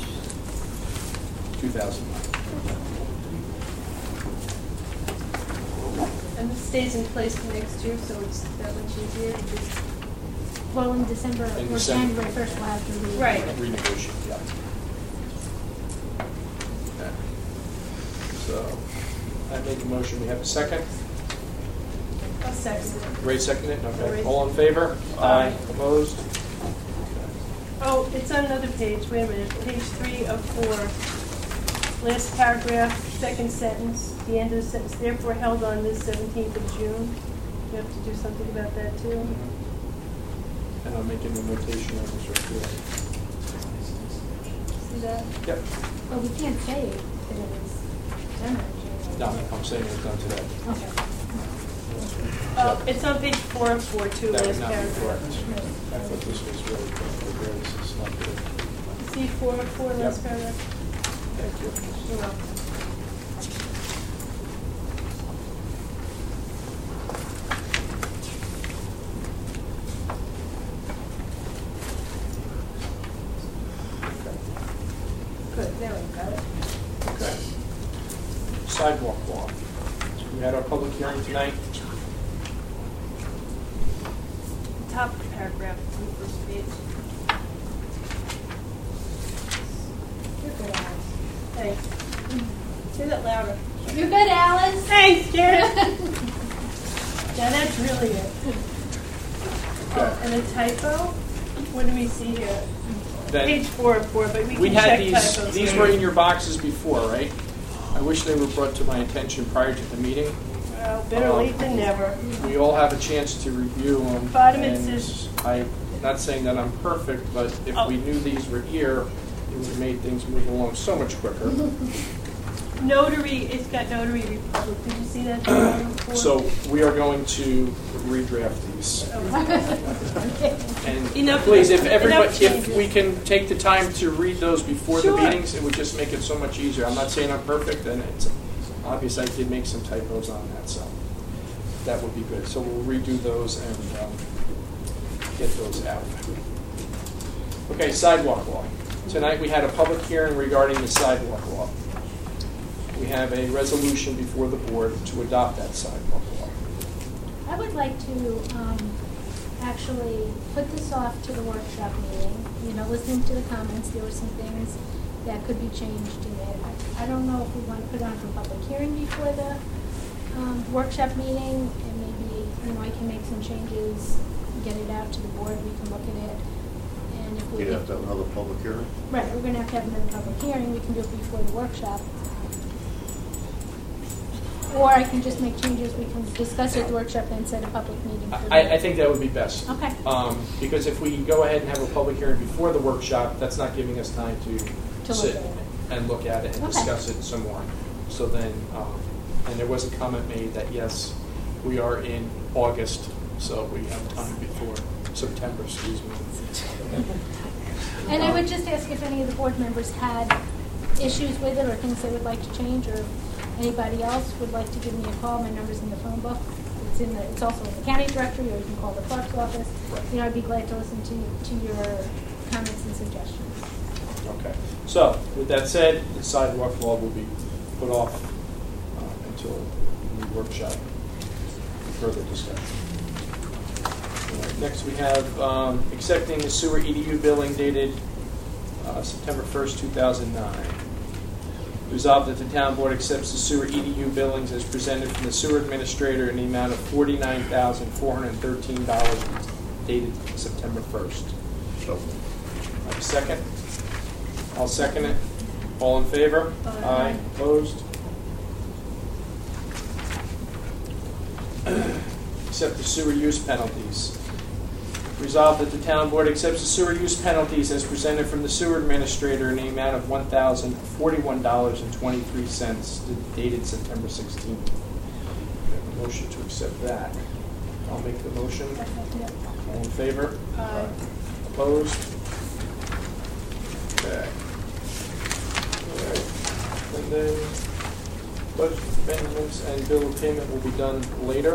2009. And it stays in place for next year, so it's that much easier. Well, in December, In or December. January 1st, we'll have to read. Right. Renegotiate, yeah. Okay. So I make a motion. We have a second. I'll second it. Ray seconded it? Okay. Ray. All in favor? Aye. Opposed? Oh, it's on another page. Wait a minute. Page 3 of 4. Last paragraph, second sentence, the end of the sentence. Therefore held on this 17th of June. You have to do something about that too. And I'm making a notation of this right here. See that? Yep. Well, we can't say that it was December, January. No, I'm saying it's done today. Okay. It's on page 4 of 4 too, That would last not be paragraph. correct. I thought this was really good. This is not good. See 4 of 4, last Yep. paragraph? Thank you. You're welcome. had our public hearing tonight. Top paragraph on the first page. You're good, Alice. Thanks. Say that louder. You're good, Alice. Thanks, Janet. Yeah, that's really it. Oh, and a typo? What do we see here? That Page 4 of 4, but we we can had check these. typos. These were in your boxes before, right? I wish they were brought to my attention prior to the meeting. Well, better late than never. We all have a chance to review them. Bottom it and says- I'm not saying that I'm perfect, but if we knew these were here, it would have made things move along so much quicker. Notary, it's got Notary Republic. Did you see that? So we are going to redraft these. And Enough- please, if enough everybody, if changes. we can take the time to read those before Sure. the meetings, it would just make it so much easier. I'm not saying I'm perfect, and it's obvious I did make some typos on that, so that would be good. So we'll redo those and get those out. Okay, sidewalk law. Tonight we had a public hearing regarding the sidewalk law. We have a resolution before the board to adopt that sidewalk law. I would like to actually put this off to the workshop meeting. You know, listening to the comments, there were some things that could be changed in it. I don't know if we want to put it on for public hearing before the workshop meeting, and maybe, you know, I can make some changes, get it out to the board, we can look at it. And if we You'd have to have another public hearing? Right, we're going to have another public hearing, we can do it before the workshop. Or I can just make changes, we can discuss it at the workshop and set a public meeting for that. I think that would be best. Okay. Because if we go ahead and have a public hearing before the workshop, that's not giving us time to look sit at it. and look at it and Okay. discuss it some more. So then, and there was a comment made that, yes, we are in August, so we have time before September, excuse me. And I would just ask if any of the board members had issues with it or things they would like to change, or anybody else would like to give me a call. My number's in the phone book. It's also in the county directory, or you can call the clerk's office. Right. You know, I'd be glad to listen to your comments and suggestions. Okay. So, with that said, the sidewalk law will be put off until the workshop for further discussion. All right, next, we have accepting the sewer EDU billing dated September 1st, 2009. Resolved that the town board accepts the sewer EDU billings as presented from the sewer administrator in the amount of $49,413 dated September 1st. So, Have a second? I'll second it. All in favor? Aye. Opposed? Accept the sewer use penalties. Resolved that the town board accepts the sewer use penalties as presented from the sewer administrator in the amount of $1,041.23 dated September 16th. We have a motion to accept that. I'll make the motion. All in favor? Aye. Opposed? Okay. All right. And then budget amendments and bill of payment will be done later,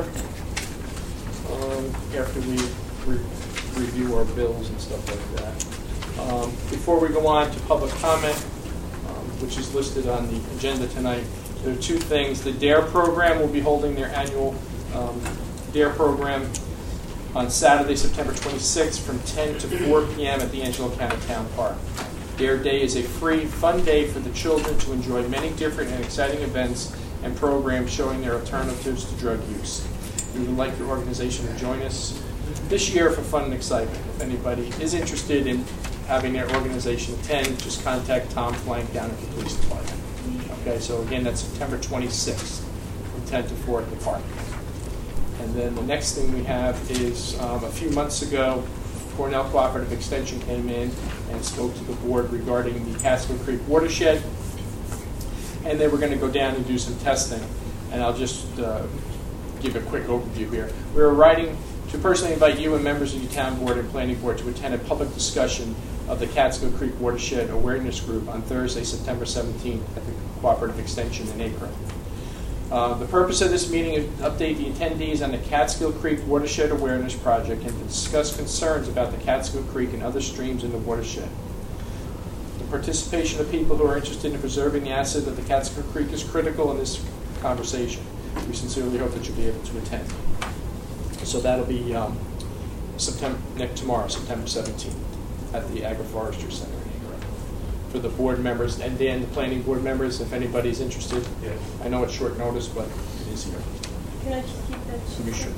after we review our bills and stuff like that. Before we go on to public comment, which is listed on the agenda tonight, there are two things. The DARE program will be holding their annual DARE program on Saturday, September 26th from 10 to 4 p.m. at the Angelo County Town Park. DARE Day is a free, fun day for the children to enjoy many different and exciting events and programs showing their alternatives to drug use. We would like your organization to join us this year for fun and excitement. If anybody is interested in having their organization attend, just contact Tom Flank down at the police department. Okay, so again, that's September 26th from 10 to 4 at the park. And then the next thing we have is a few months ago, Cornell Cooperative Extension came in and spoke to the board regarding the Catskill Creek watershed, and they were going to go down and do some testing. And I'll just give a quick overview here. We were writing to personally invite you and members of your town board and planning board to attend a public discussion of the Catskill Creek Watershed Awareness Group on Thursday, September 17th at the Cooperative Extension in Akron. The purpose of this meeting is to update the attendees on the Catskill Creek Watershed Awareness Project and to discuss concerns about the Catskill Creek and other streams in the watershed. The participation of people who are interested in preserving the asset of the Catskill Creek is critical in this conversation. we sincerely hope that you'll be able to attend. So that'll be tomorrow, September 17th, at the Agroforestry Center in Ingram. For the board members, and Dan, the planning board members, if anybody's interested. Yes. I know it's short notice, but it is here. Can I just keep that? You should.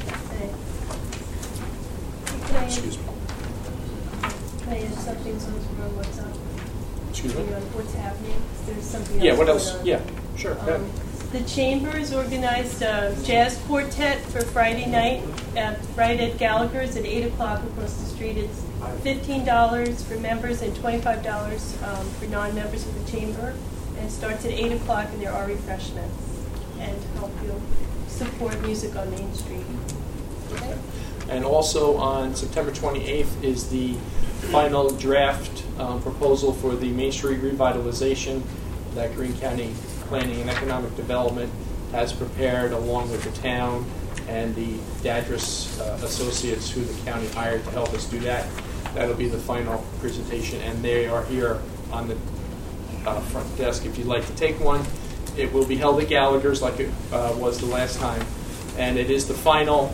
Excuse me. Can I ask something so on what's up? Excuse me? What's happening? There's something Yeah, else what going else? on. Yeah, sure. go ahead. The Chambers organized a jazz quartet for Friday night right at Gallagher's at 8 o'clock across the street. It's $15 for members and $25 for non-members of the Chamber. And it starts at 8 o'clock, and there are refreshments and help you support music on Main Street. Okay? And also on September 28th is the final draft proposal for the Main Street revitalization that Greene County Planning and Economic Development has prepared along with the town and the Dadris associates who the county hired to help us do that. That'll be the final presentation, and they are here on the front desk if you'd like to take one. It will be held at Gallagher's like it was the last time, and it is the final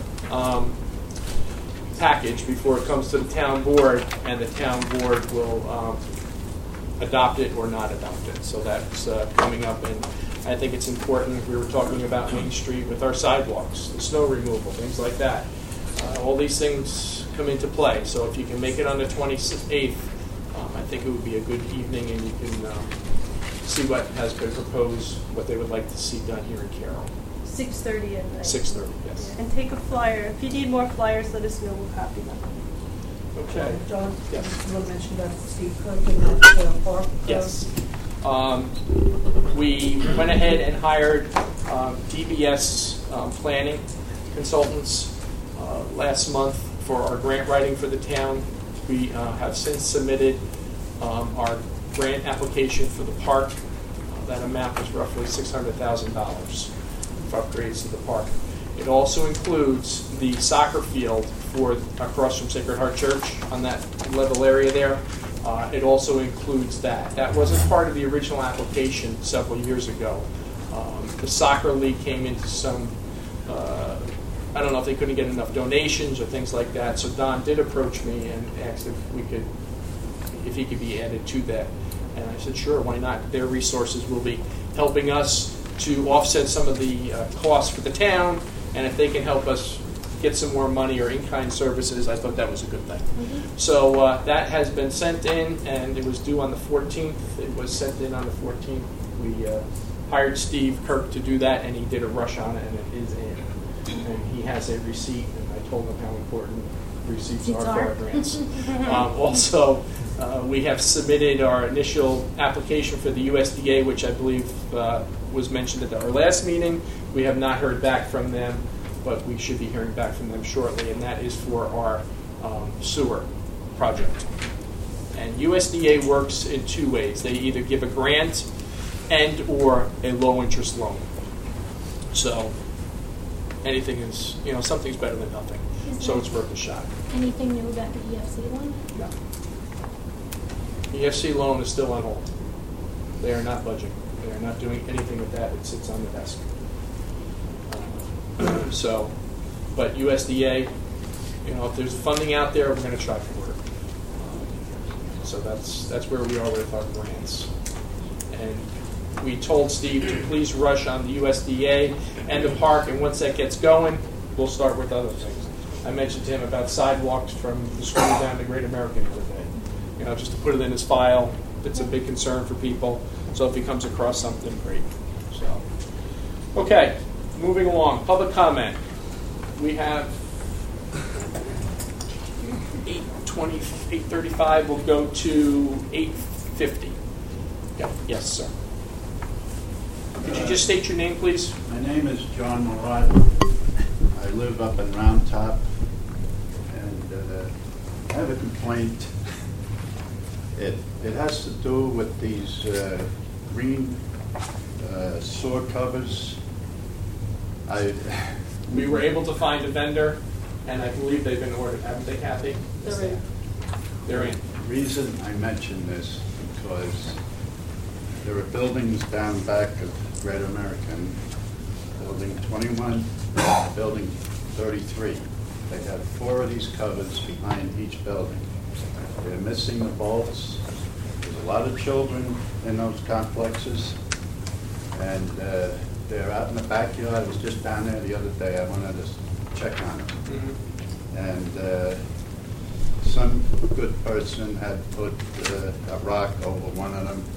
package before it comes to the town board, and the town board will adopt it or not adopt it. So that's coming up, and I think it's important. We were talking about Main Street with our sidewalks, the snow removal, things like that. All these things come into play. So if you can make it on the 28th, I think it would be a good evening, and you can see what has been proposed, what they would like to see done here in Carroll. 6:30 at night. 6:30, yes. And take a flyer. If you need more flyers, let us know. We'll copy them. Okay. John, Yes. you want to mention about Steve Cook and that park? Yes. We went ahead and hired DBS planning consultants last month for our grant writing for the town. We have since submitted our grant application for the park. That amount is roughly $600,000 for upgrades to the park. It also includes the soccer field across from Sacred Heart Church on that level area there. It also includes that. That wasn't part of the original application several years ago. The soccer league came into some, I don't know if they couldn't get enough donations or things like that. So Don did approach me and asked if he could be added to that. And I said, sure, why not? Their resources will be helping us to offset some of the costs for the town, and if they can help us get some more money or in-kind services, I thought that was a good thing. Mm-hmm. So that has been sent in, and it was due on the 14th. It was sent in on the 14th. We hired Steve Kirk to do that, and he did a rush on it, and it is in. And he has a receipt, and I told him how important receipts are for our grants. Also, we have submitted our initial application for the USDA, which I believe was mentioned at our last meeting. We have not heard back from them, but we should be hearing back from them shortly, and that is for our sewer project. And USDA works in two ways. They either give a grant and or a low-interest loan. So anything is, something's better than nothing. So it's worth a shot. Anything new about the EFC one? No. The EFC loan is still on hold. They are not budging. They are not doing anything with that. It sits on the desk. But USDA, if there's funding out there, we're going to try for it. So that's where we are with our grants. And we told Steve to please rush on the USDA and the park, and once that gets going, we'll start with other things. I mentioned to him about sidewalks from the school down to Great American the other day. Just to put it in his file. It's a big concern for people. So if he comes across something, great. So, okay, moving along. Public comment. We have 8:35. We'll go to 8:50. Yeah. Yes, sir. Could you just state your name, please? My name is John Murat. I live up in Round Top, and I have a complaint. It has to do with these green sewer covers. We were able to find a vendor, and I believe they've been ordered, haven't they, Kathy? They're in. They're in. The reason I mention this because there are buildings down back of Great American Building 21, Building 33. They have 4 of these cupboards behind each building. They're missing the bolts. There's a lot of children in those complexes, and they're out in the backyard. I was just down there the other day. I wanted to check on them. Mm-hmm. And some good person had put a rock over one of them.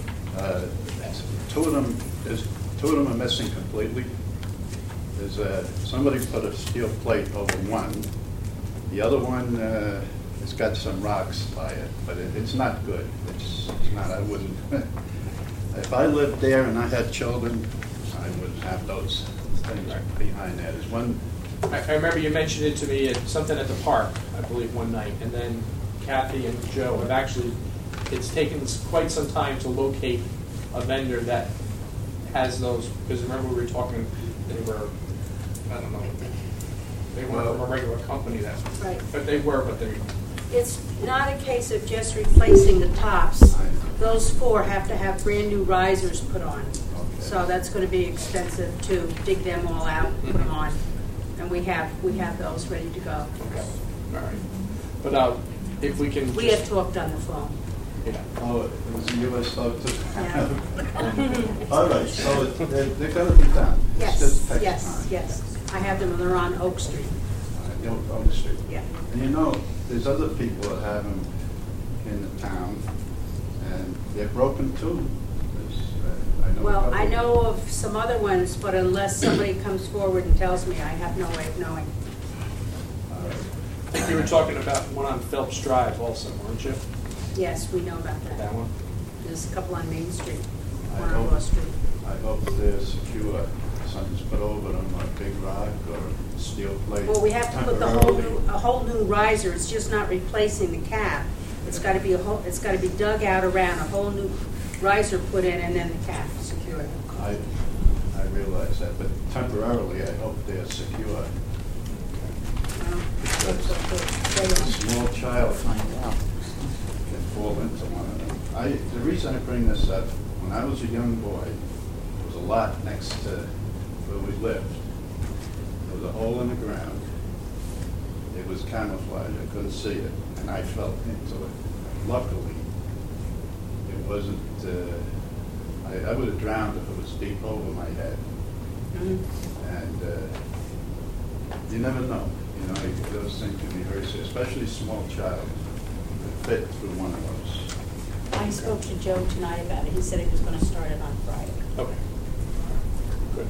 Two of them are missing completely. There's somebody put a steel plate over one. The other one has got some rocks by it, but it's not good. It's not. I wouldn't. If I lived there and I had children, I wouldn't have those things behind there. There's one. I remember you mentioned it to me at something at the park, I believe, one night, and then Kathy and Joe have actually. It's taken quite some time to locate a vendor that has those. Because remember we were talking, they were. I don't know. They weren't from a regular company, right. But they were. But they. It's not a case of just replacing the tops. Those 4 have to have brand new risers put on. Okay. So that's going to be expensive to dig them all out and put them on. And we have those ready to go. Okay. All right. But if we can. We had talked on the phone. Yeah. Oh, it was a U.S. talk too. Yeah. All right. So they're going to be done. Yes. Yes. I have them. They're on Oak Street. Oak Street. Yeah. And you know, there's other people that have them in the town, and they're broken too. I know of some other ones, but unless somebody comes forward and tells me, I have no way of knowing. I think you were talking about one on Phelps Drive also, weren't you? Yes, we know about that. That one? There's a couple on Main Street, one on Wall Street. I hope they're secure. Something's put over them, a big rock or steel plate. Well, we have to put a whole new riser. It's just not replacing the cap. It's got to be it's got to be dug out around, a whole new riser put in, and then the cap secured. I realize that, but temporarily, I hope they're secure. Because a small child can fall into one of them. The reason I bring this up, when I was a young boy, there was a lot next to where we lived. There was a hole in the ground. It was camouflage. I couldn't see it, and I fell into it. Luckily, it wasn't. I would have drowned if it was deep over my head. Mm-hmm. And you never know. You know, those things can be very serious, especially a small child could fit through one of those. I spoke to Joe tonight about it. He said he was going to start it on Friday. Okay. Good.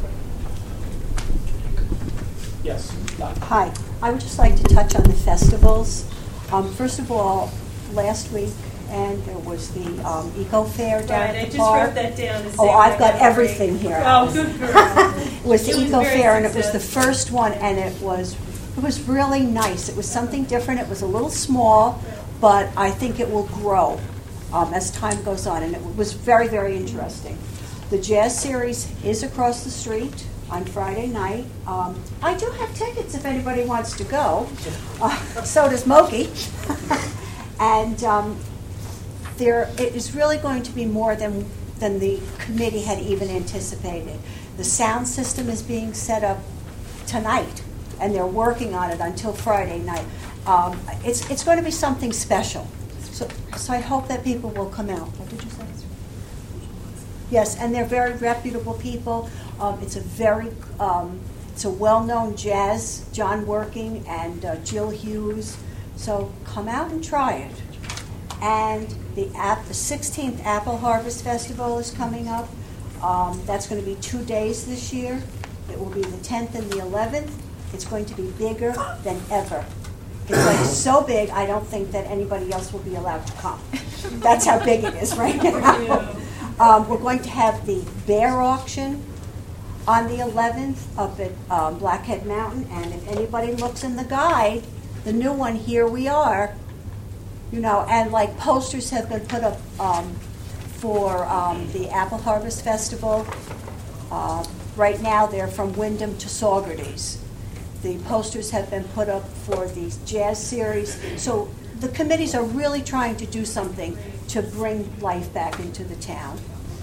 Yes. Hi. I would just like to touch on the festivals. First of all, last week, and there was the Eco Fair down at the park. I just wrote that down. I've got everything here. Oh, good girl. It was the Eco Fair, and it was the first one, and it was really nice. It was something different. It was a little small, but I think it will grow as time goes on, and it was very, very interesting. The Jazz Series is across the street on Friday night. I do have tickets if anybody wants to go. So does Moki. And it is really going to be more than the committee had even anticipated. The sound system is being set up tonight, and they're working on it until Friday night. It's going to be something special. So I hope that people will come out. What did you say? Yes, and they're very reputable people. It's a well-known jazz, John Working and Jill Hughes. So come out and try it. And the 16th Apple Harvest Festival is coming up. That's going to be 2 days this year. It will be the 10th and the 11th. It's going to be bigger than ever. It's like so big, I don't think that anybody else will be allowed to come. That's how big it is right now. We're going to have the bear auction on the 11th up at Blackhead Mountain. And if anybody looks in the guide, the new one, Here We Are, and like posters have been put up for the Apple Harvest Festival. Right now they're from Wyndham to Saugerties. The posters have been put up for the Jazz Series. So the committees are really trying to do something to bring life back into the town.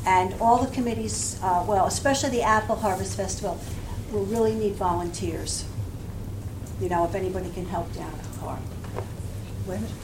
And all the committees, well, especially the Apple Harvest Festival, will really need volunteers. You know, if anybody can help down at the park. Wait a minute.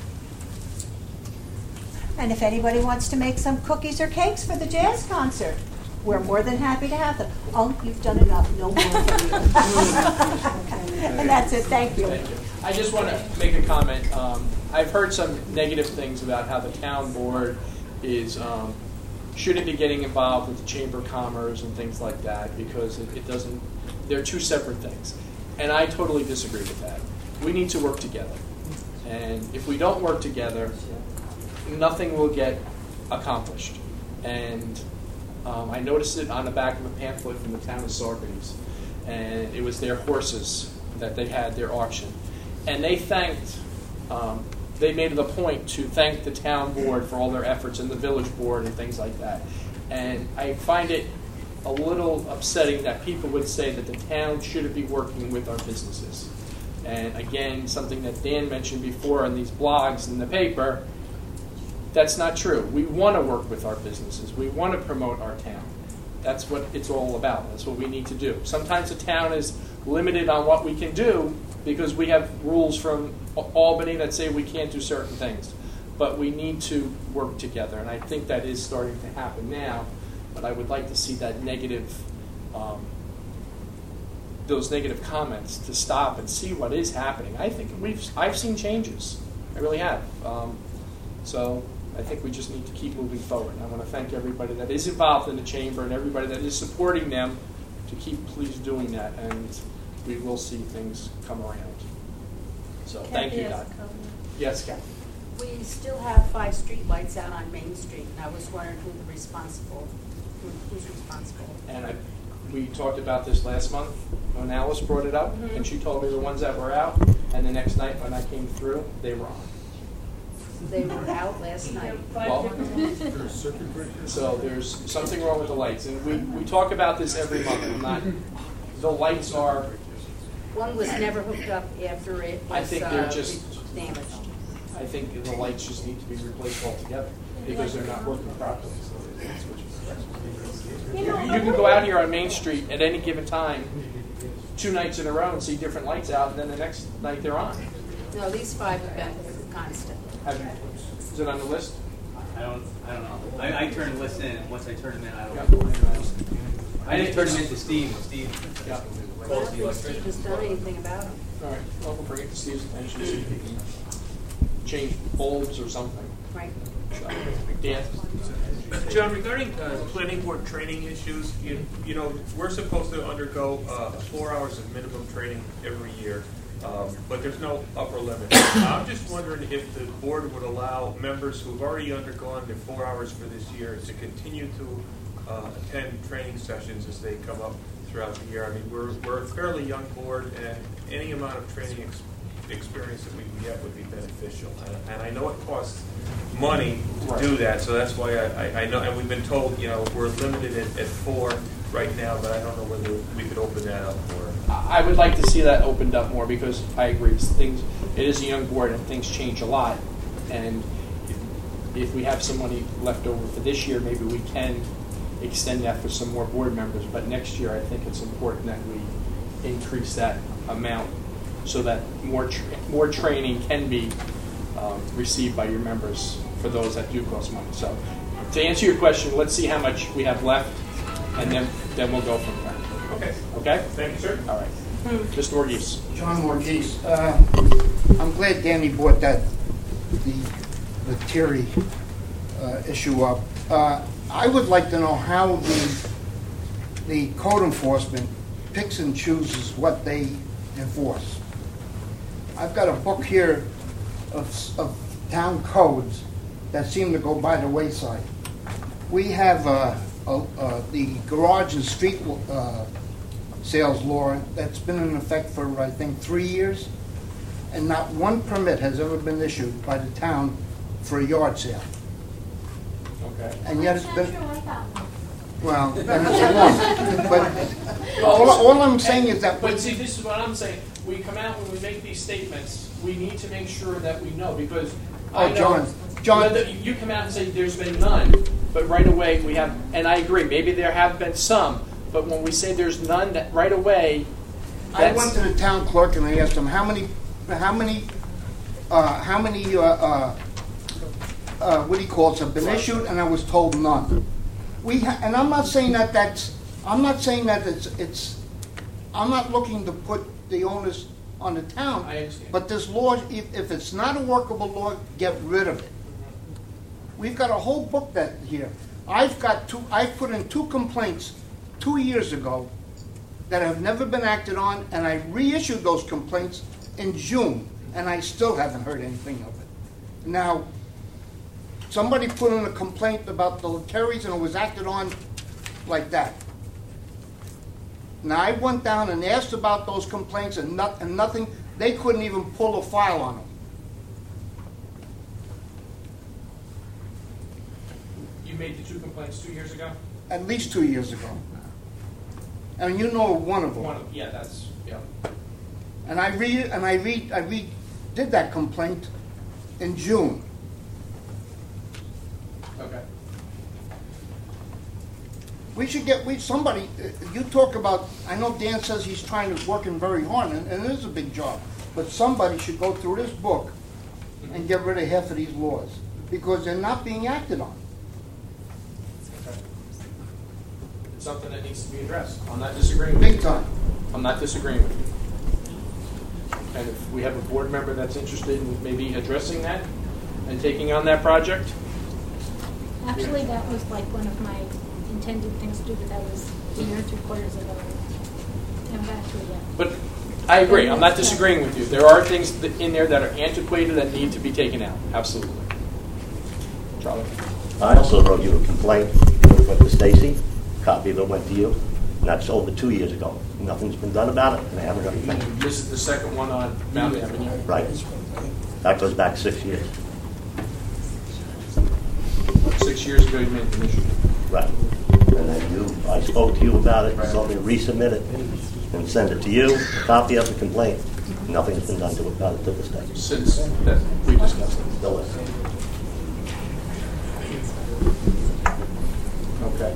And if anybody wants to make some cookies or cakes for the jazz concert, we're more than happy to have them. Oh, you've done enough. No more for you. And that's it. Thank you. Thank you. I just want to make a comment. I've heard some negative things about how the town board is shouldn't be getting involved with the Chamber of Commerce and things like that because it doesn't. They're two separate things, and I totally disagree with that. We need to work together, and if we don't work together, nothing will get accomplished. And I noticed it on the back of a pamphlet from the town of Saugerties, and it was their horses that they had their auction, and they thanked. They made it a point to thank the town board for all their efforts and the village board and things like that. And I find it a little upsetting that people would say that the town shouldn't be working with our businesses. And again, something that Dan mentioned before on these blogs in the paper, that's not true. We want to work with our businesses. We want to promote our town. That's what it's all about. That's what we need to do. Sometimes the town is limited on what we can do because we have rules from Albany that say we can't do certain things. But we need to work together, and I think that is starting to happen now. But I would like to see that those negative comments to stop and see what is happening. I think I've seen changes. I really have. So I think we just need to keep moving forward. And I want to thank everybody that is involved in the chamber and everybody that is supporting them to keep please doing that, and we will see things come around. So thank you, Doc. Yes, Kathy. We still have 5 street lights out on Main Street, and I was wondering who's responsible. And we talked about this last month when Alice brought it up, and she told me the ones that were out, and the next night when I came through, they were on. They were out last night. Well, so there's something wrong with the lights, and we talk about this every month. The lights are. One was never hooked up after it was I think they're just damaged. I think the lights just need to be replaced altogether because they're not working properly. You can go out here on Main Street at any given time, 2 nights in a row, and see different lights out, and then the next night they're on. No, these 5 have been constant. Is it on the list? I don't know. I turn the list in, and once I turn them in, I don't know. I didn't turn them in to Steve. Steve calls the electrician. Steve has done anything about them. All right, well, we'll bring it to Steve's attention, see if he can change bulbs or something. Right. Dan? John, regarding planning board training issues, you know, we're supposed to undergo 4 hours of minimum training every year, but there's no upper limit. I'm just wondering if the board would allow members who've already undergone their 4 hours for this year to continue to attend training sessions as they come up throughout the year. I mean, we're a fairly young board, and any amount of training experience that we can get would be beneficial. And I know it costs money to do that, so that's why I know. And we've been told, you know, we're limited at 4 right now, but I don't know whether we could open that up more. I would like to see that opened up more because I agree. It is a young board and things change a lot. And if we have some money left over for this year, maybe we can extend that for some more board members. But next year, I think it's important that we increase that amount so that more training can be received by your members for those that do cost money. So to answer your question, let's see how much we have left, and then we'll go from there. Okay. Okay? Thank you, sir. All right. Mr. Morgese. John Morgese. I'm glad Danny brought the Terry issue up. I would like to know how the code enforcement picks and chooses what they enforce. I've got a book here of town codes that seem to go by the wayside. We have the garage and street sales law that's been in effect for, I think, 3 years, and not one permit has ever been issued by the town for a yard sale. Okay. And yet it's been... Well, then it's one. But all I'm saying is that... But see, this is what I'm saying. We come out when we make these statements, we need to make sure that we know, because I know John, you come out and say there's been none, but right away we have, and I agree, maybe there have been some, but when we say there's none that right away, I went to the town clerk and I asked him how many what do you call it, have been issued, and I was told none. And I'm not saying that I'm not looking to put the onus on the town. I understand. But this law, if it's not a workable law, get rid of it. We've got a whole book that here. I put in 2 complaints 2 years ago that have never been acted on, and I reissued those complaints in June, and I still haven't heard anything of it. Now, somebody put in a complaint about the Terrys, and it was acted on like that. Now, I went down and asked about those complaints, and nothing. They couldn't even pull a file on them. You made the 2 complaints 2 years ago? At least 2 years ago. And you know one of them. Yeah. And I redid that complaint in June. Okay. We should get somebody. You talk about. I know Dan says he's working very hard, and it is a big job. But somebody should go through this book and get rid of half of these laws because they're not being acted on. Okay. It's something that needs to be addressed. I'm not disagreeing with you. Big time. I'm not disagreeing with you. And if we have a board member that's interested in maybe addressing that and taking on that project. Actually, that was like one of my intended things to do, but that was a year or 2 quarters ago. I'm back to it yet. But I agree. I'm not disagreeing with you. There are things in there that are antiquated that need to be taken out. Absolutely. Charlie? I also wrote you a complaint. It went to Stacy. Copy of it went to you. And that's over 2 years ago. Nothing's been done about it, and they haven't done anything. This is the second one on Mount Avenue. Right. That goes back 6 years. 6 years ago, you made the issue. Right. And then I spoke to you about it, told me to resubmit it, and send it to you, a copy of the complaint. Nothing's been done about it to this day. Since that we discussed it. Still is. Okay.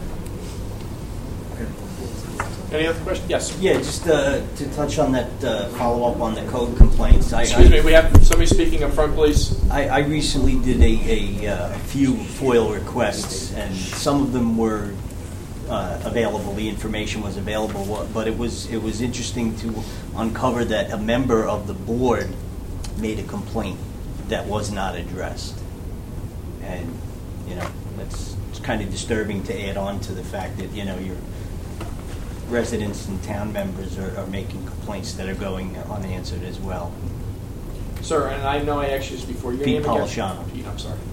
Any other questions? Yes. Yeah, just to touch on that follow-up on the code complaints. Excuse me, we have somebody speaking up front, please. I recently did a few FOIL requests, and some of them were available. The information was available, but it was interesting to uncover that a member of the board made a complaint that was not addressed, and it's kind of disturbing to add on to the fact that your residents and town members are making complaints that are going unanswered as well. Sir, and I know I asked you this before. Your Pete name again? Polishano. Pete, I'm sorry.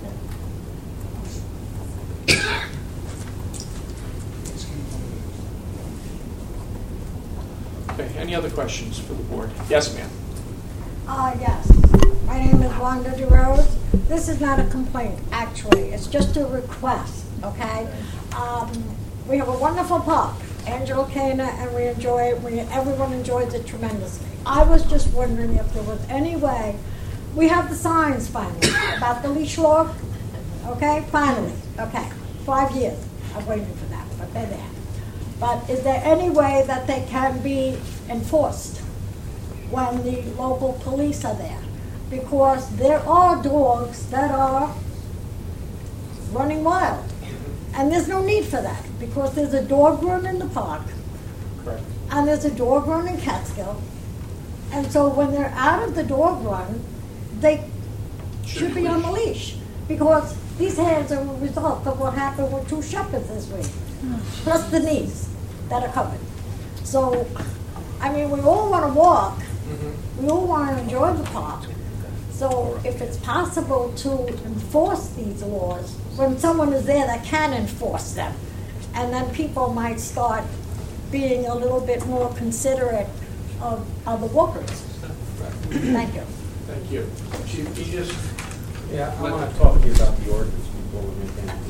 Okay, any other questions for the board? Yes, ma'am. Yes. My name is Wanda DeRose. This is not a complaint, actually. It's just a request, okay? We have a wonderful park, Angelo Cana, and we enjoy it. Everyone enjoys it tremendously. I was just wondering if there was any way. We have the signs finally about the leash law, okay? Finally, okay. 5 years I'm waiting for that, but they're there. But is there any way that they can be enforced when the local police are there? Because there are dogs that are running wild. And there's no need for that, because there's a dog run in the park. Correct. And there's a dog run in Catskill. And so when they're out of the dog run, they should be on the leash. Because these hands are a result of what happened with 2 shepherds this week, plus the knees that are covered. So, I mean, we all want to walk. We all want to enjoy the park. So if it's possible to enforce these laws, when someone is there that can enforce them, and then people might start being a little bit more considerate of the walkers. Thank you. Thank you. Chief, can you just... Yeah, I want to talk to you about the ordinance before we make any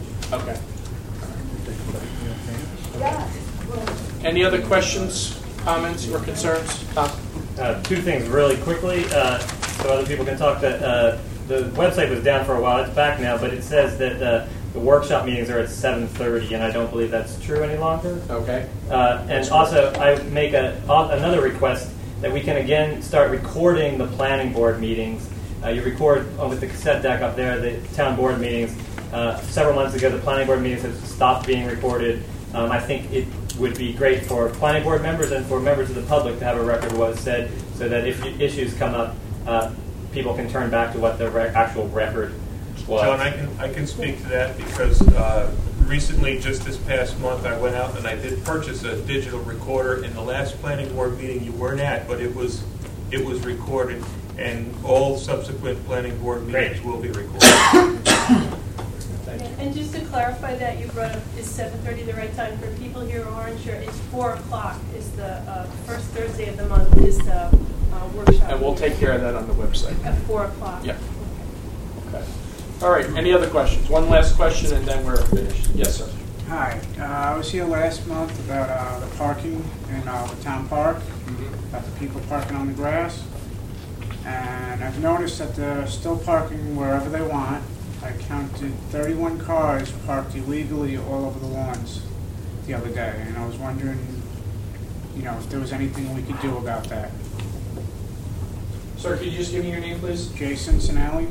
determination. Okay. Any other questions, comments, or concerns? Tom? 2 things really quickly, so other people can talk. The website was down for a while. It's back now, but it says that the workshop meetings are at 7:30, and I don't believe that's true any longer. Okay. And also, I make another request that we can again start recording the planning board meetings. You record with the cassette deck up there the town board meetings. Several months ago, the planning board meetings have stopped being recorded. I think it would be great for planning board members and for members of the public to have a record of what was said, so that if issues come up, people can turn back to what the actual record was. John, I can speak to that because recently, just this past month, I went out and I did purchase a digital recorder. In the last planning board meeting you weren't at, but it was recorded, and all subsequent planning board meetings will be recorded. And just to clarify that, you brought up, is 7:30 the right time for people here who aren't sure? It's 4 o'clock is the first Thursday of the month is the workshop. And we'll take care of that on the website. At 4 o'clock. Yeah. Okay. All right, any other questions? One last question and then we're finished. Yes, sir. Hi, I was here last month about the parking in the town park, about the people parking on the grass. And I've noticed that they're still parking wherever they want. I counted 31 cars parked illegally all over the lawns the other day, and I was wondering, if there was anything we could do about that. Sir, could you just give me your name, please? Jason Sinelli.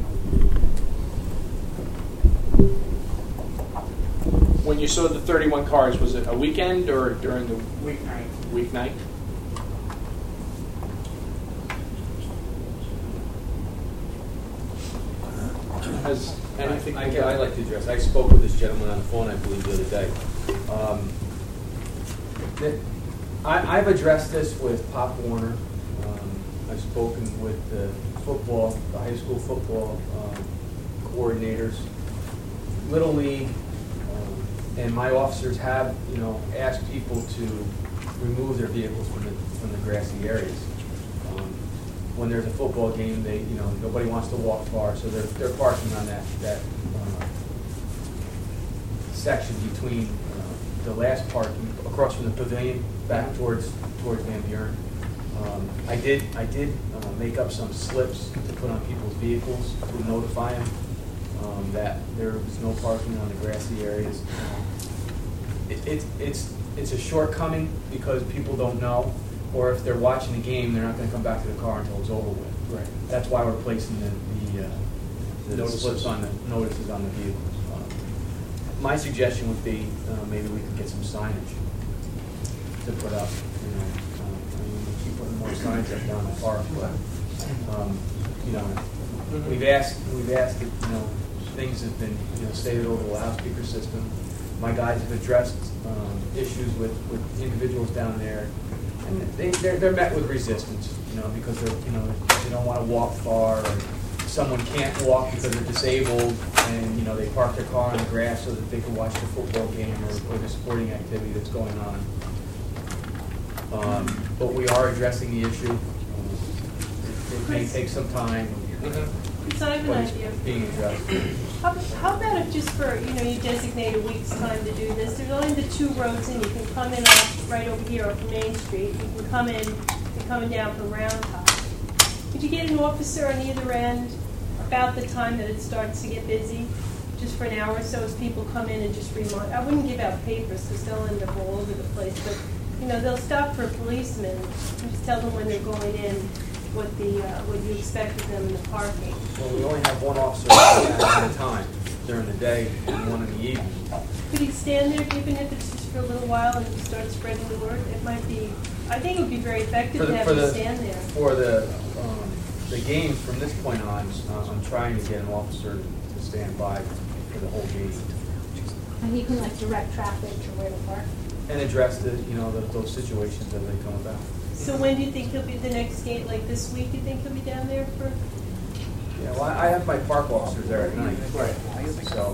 When you saw the 31 cars, was it a weekend or during the weeknight? Weeknight. Has anything? I'd like to address. I spoke with this gentleman on the phone, I believe, the other day. I've addressed this with Pop Warner. I've spoken with the high school football coordinators, Little League, and my officers have, asked people to remove their vehicles from the grassy areas. When there's a football game, nobody wants to walk far, so they're parking on that section between the last parking across from the pavilion back towards Van Buren. I did make up some slips to put on people's vehicles to notify them that there was no parking on the grassy areas. It's a shortcoming because people don't know, or if they're watching the game, they're not going to come back to the car until it's over with. Right. That's why we're placing the slips on the notices on the vehicles. My suggestion would be maybe we could get some signage to put up. We keep putting more signs up down the park, but we've asked that things have been stated over the loudspeaker system. My guys have addressed issues with individuals down there, and they're met with resistance, because they don't want to walk far, or someone can't walk because they're disabled, and they park their car on the grass so that they can watch the football game or the sporting activity that's going on. But we are addressing the issue. It may take some time. It's not even an idea. Being addressed. How about if just for, you designate a week's time to do this? There's only the 2 roads in. You can come in right over here off Main Street. You can come in, you're coming down from Round Top. Could you get an officer on either end about the time that it starts to get busy, just for an hour or so as people come in and just remind? I wouldn't give out papers because they'll end up all over the place, but they'll stop for a policeman and just tell them when they're going in what you expect of them in the parking. Well, we only have one officer at a time during the day and one in the evening. Could he stand there, even if it's just for a little while, and just start spreading the word? It might be. I think it would be very effective to have him stand there. For the games from this point on, I'm trying to get an officer to stand by for the whole game. And he can direct traffic to where to park. And address those situations as they come about. So when do you think he'll be the next game? Like this week, you think he'll be down there for? Yeah, well, I have my park officers there at night. Right. So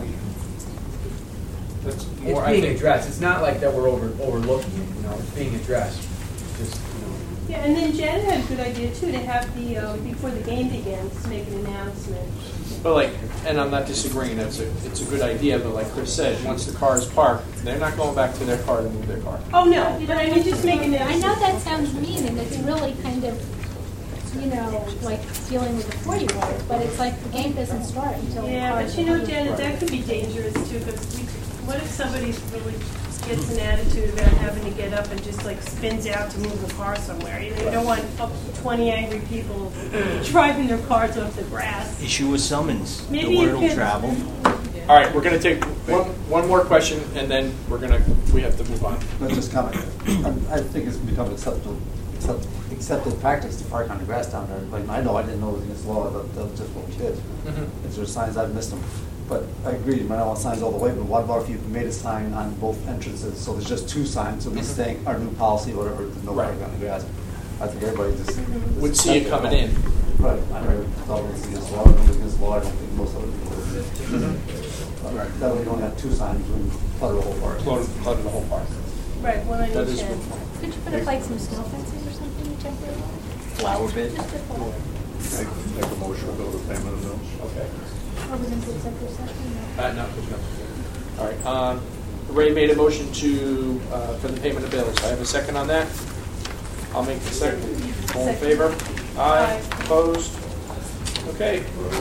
it's being addressed. It's not like that we're overlooking it. It's being addressed. Just Yeah, and then Jen had a good idea too to have the before the game begins to make an announcement. But and I'm not disagreeing. It's a good idea. But like Chris said, once the car is parked, they're not going back to their car to move their car. Oh no, but I mean just make an announcement. I know that sounds mean, and it's really kind of you know, like dealing with a 4-year-old, but it's like the game doesn't start until Yeah, the but car's you know, ready. Janet, that could be dangerous too, because what if somebody really gets an attitude about having to get up and just like spins out to move the car somewhere? You know, you don't want 20 angry people driving their cars off the grass. Issue a summons. Maybe The you word will could- travel. All right, we're going to take one more question, and then we have to move on. Let's just comment. I think it's become accepted practice to park on the grass down there. Like, I didn't know it was against law, but they'll just little kids. If there's signs, I've missed them. But I agree, you might not want signs all the way, but what about if you made a sign on both entrances? So there's just 2 signs, so we saying our new policy, whatever, there's no parking on the grass. I think everybody just Would see it coming in. Right. I never thought it was against law. If it was against law, I don't think most other people would. Right. That way you only have 2 signs and clutter the whole park. Clutter the whole park. Right, one on That each is end. Could you put up like some snow fences or something temporary? Flower bed. Just a thought. Make a motion to go to payment of bills. Okay. Are we going to do executive session? No, there's nothing. All right. Ray made a motion for the payment of bills. I have a second on that. I'll make the second. All in favor? Aye. Opposed? Okay.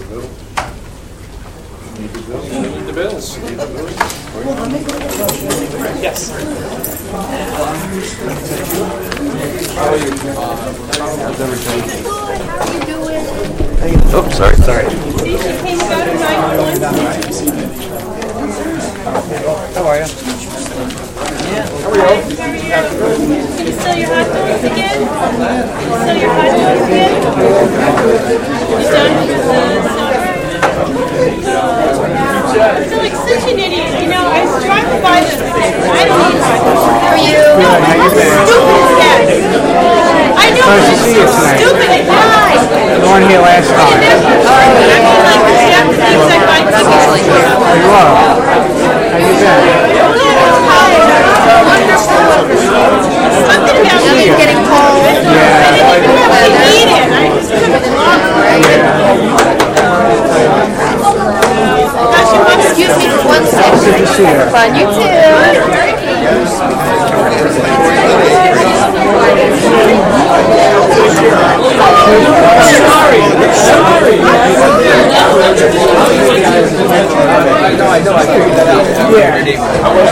Need the bills? We need the bills. Yes. How are you doing? Oh, sorry. How are you? How are you? Can you sell your hot dogs again? Sell your hot dogs again? You done with the summer? So like such an idiot, you know, I was driving by this place, I don't eat hot dogs. How are you? No, I'm stupid as heck. I know Nice to it's see you tonight. stupid as heck. The one here last time. I mean, like, the Japanese, I buy cookies. There you are. How you been? Something about me getting cold. I didn't even have to eat it. I just couldn't walk. Excuse me for 1 second. Good to see you. Fun, you I know, I figured that out.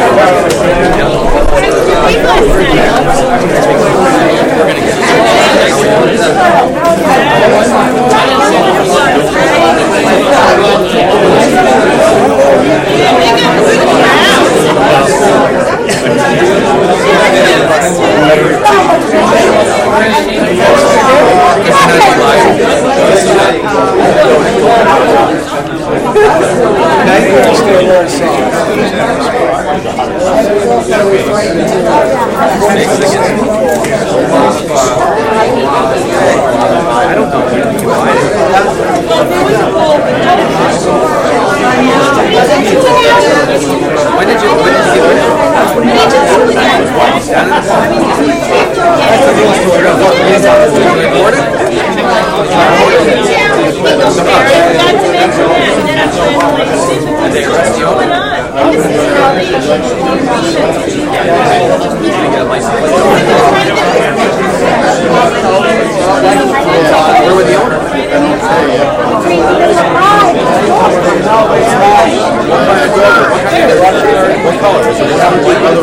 Where were the owner? What color? Is it brown, white, or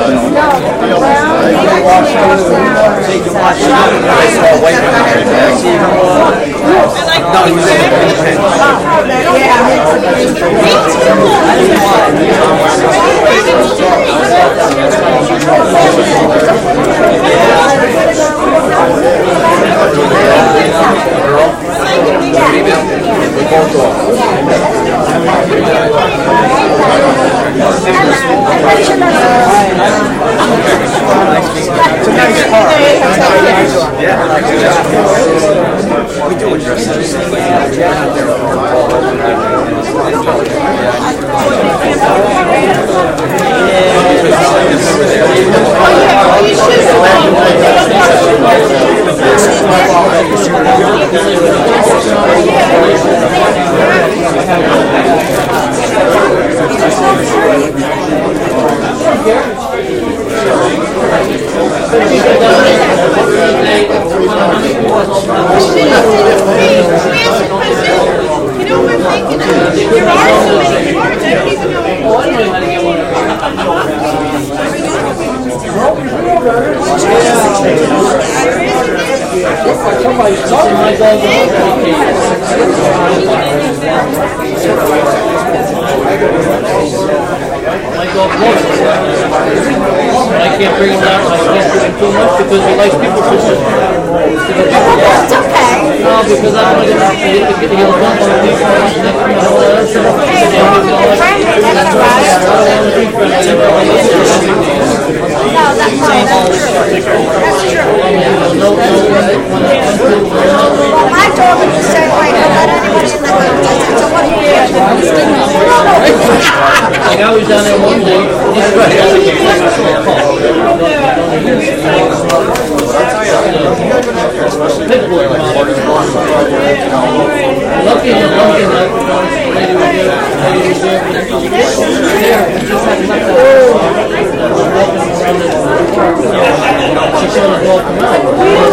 I saw white no, he was in It's a nice car. We do address this. This I can't bring him out. I can't do him too much because he likes people too much. That's okay. No, because I don't want to get the yellow bump on people. My dog is the same way. Don't let anybody in the house. So what do you do? Like I was down there one day. Lucky enough, she saw the dog come out.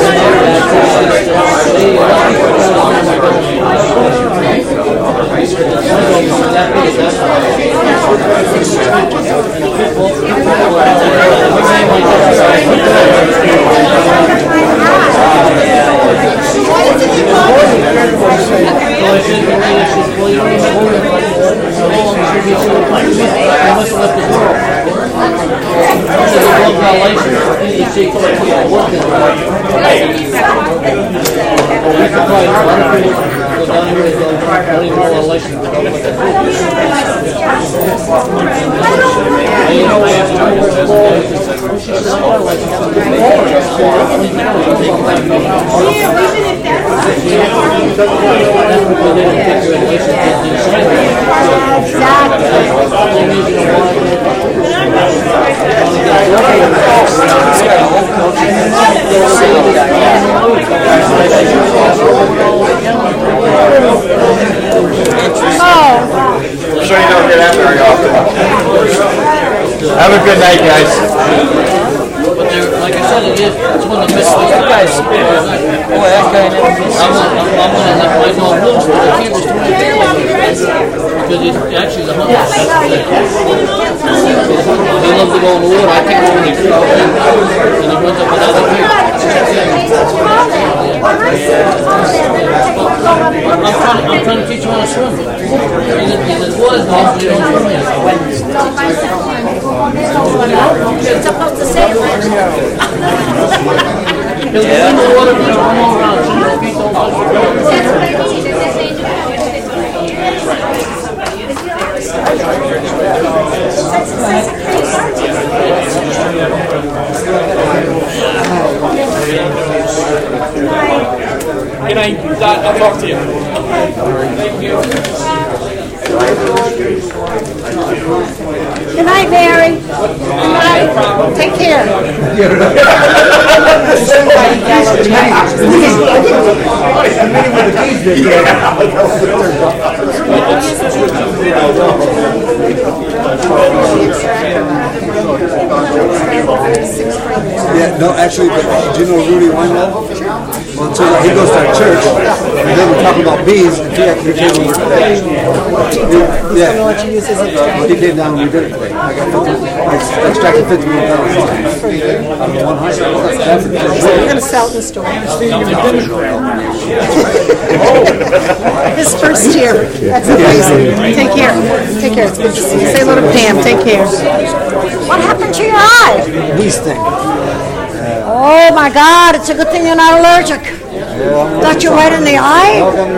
I'm sure you don't get out very often. Have a good night, guys. But like I said, it's one of the best things. That guy's boy, that guy never misses. I'm gonna let my dog loose, but I can't just do anything like that. Because it's actually the hunter. He loves to go in the water. I can't go in the creek. And he runs up another creek. I'm trying to teach him how to swim. He's as good as dogs, but he don't swim yet. It's supposed to say He'll go in the water and he'll run all around. So he'll be Good night, Dot. I'll talk to you. Thank you. Good night, Mary. Good night. Take care. Yeah, no, actually, but do you know Rudy Weinwell? Well, so he goes to our church, and then we're talking about bees, and he actually came over. Yeah. He came down and we did it today. I extracted 51,000 out of 100. We're going to sell the store. His first year. That's amazing. Take care. Take care. It's good to see you. Say hello to Pam. Take care. What happened to your eye? Bee sting. Oh my God! It's a good thing you're not allergic. Got you right in the eye?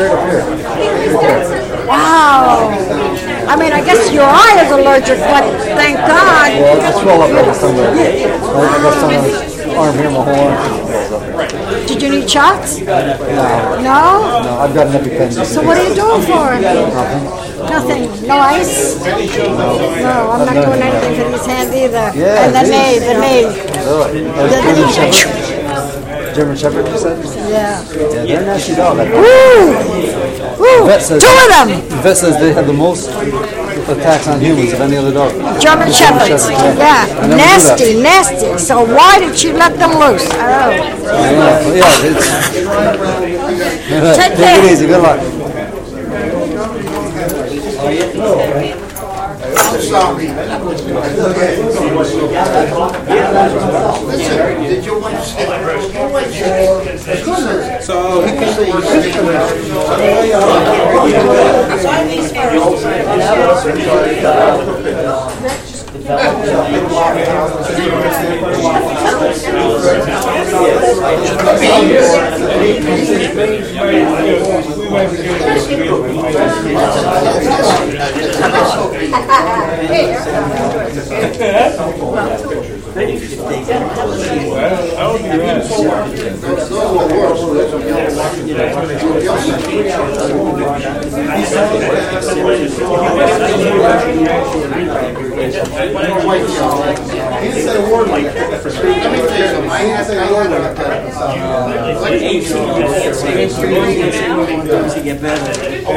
Wow. I mean, I guess your eye is allergic, but thank God. Well, it's swelled up over somewhere. I got some on his arm here, my whole arm. Did you need shots? No. No? No, I've got an EpiPen. So what are you doing for it? Nothing. No ice? No, I'm not doing anything for his hand either. Yeah, and the knee. German Shepherd, you said? Yeah. Yeah, they're a nasty dog. Woo! Vet says, 2 of them! The vet says they have the most attacks on humans of any other dog. German Shepherds. Yeah. Nasty. So why did she let them loose? Oh. Take it easy. Good luck. I'm sorry. Listen, did your wife say? Your wife said. So he can Sign these He didn't say a word like that. Let me tell you something. I had to get better.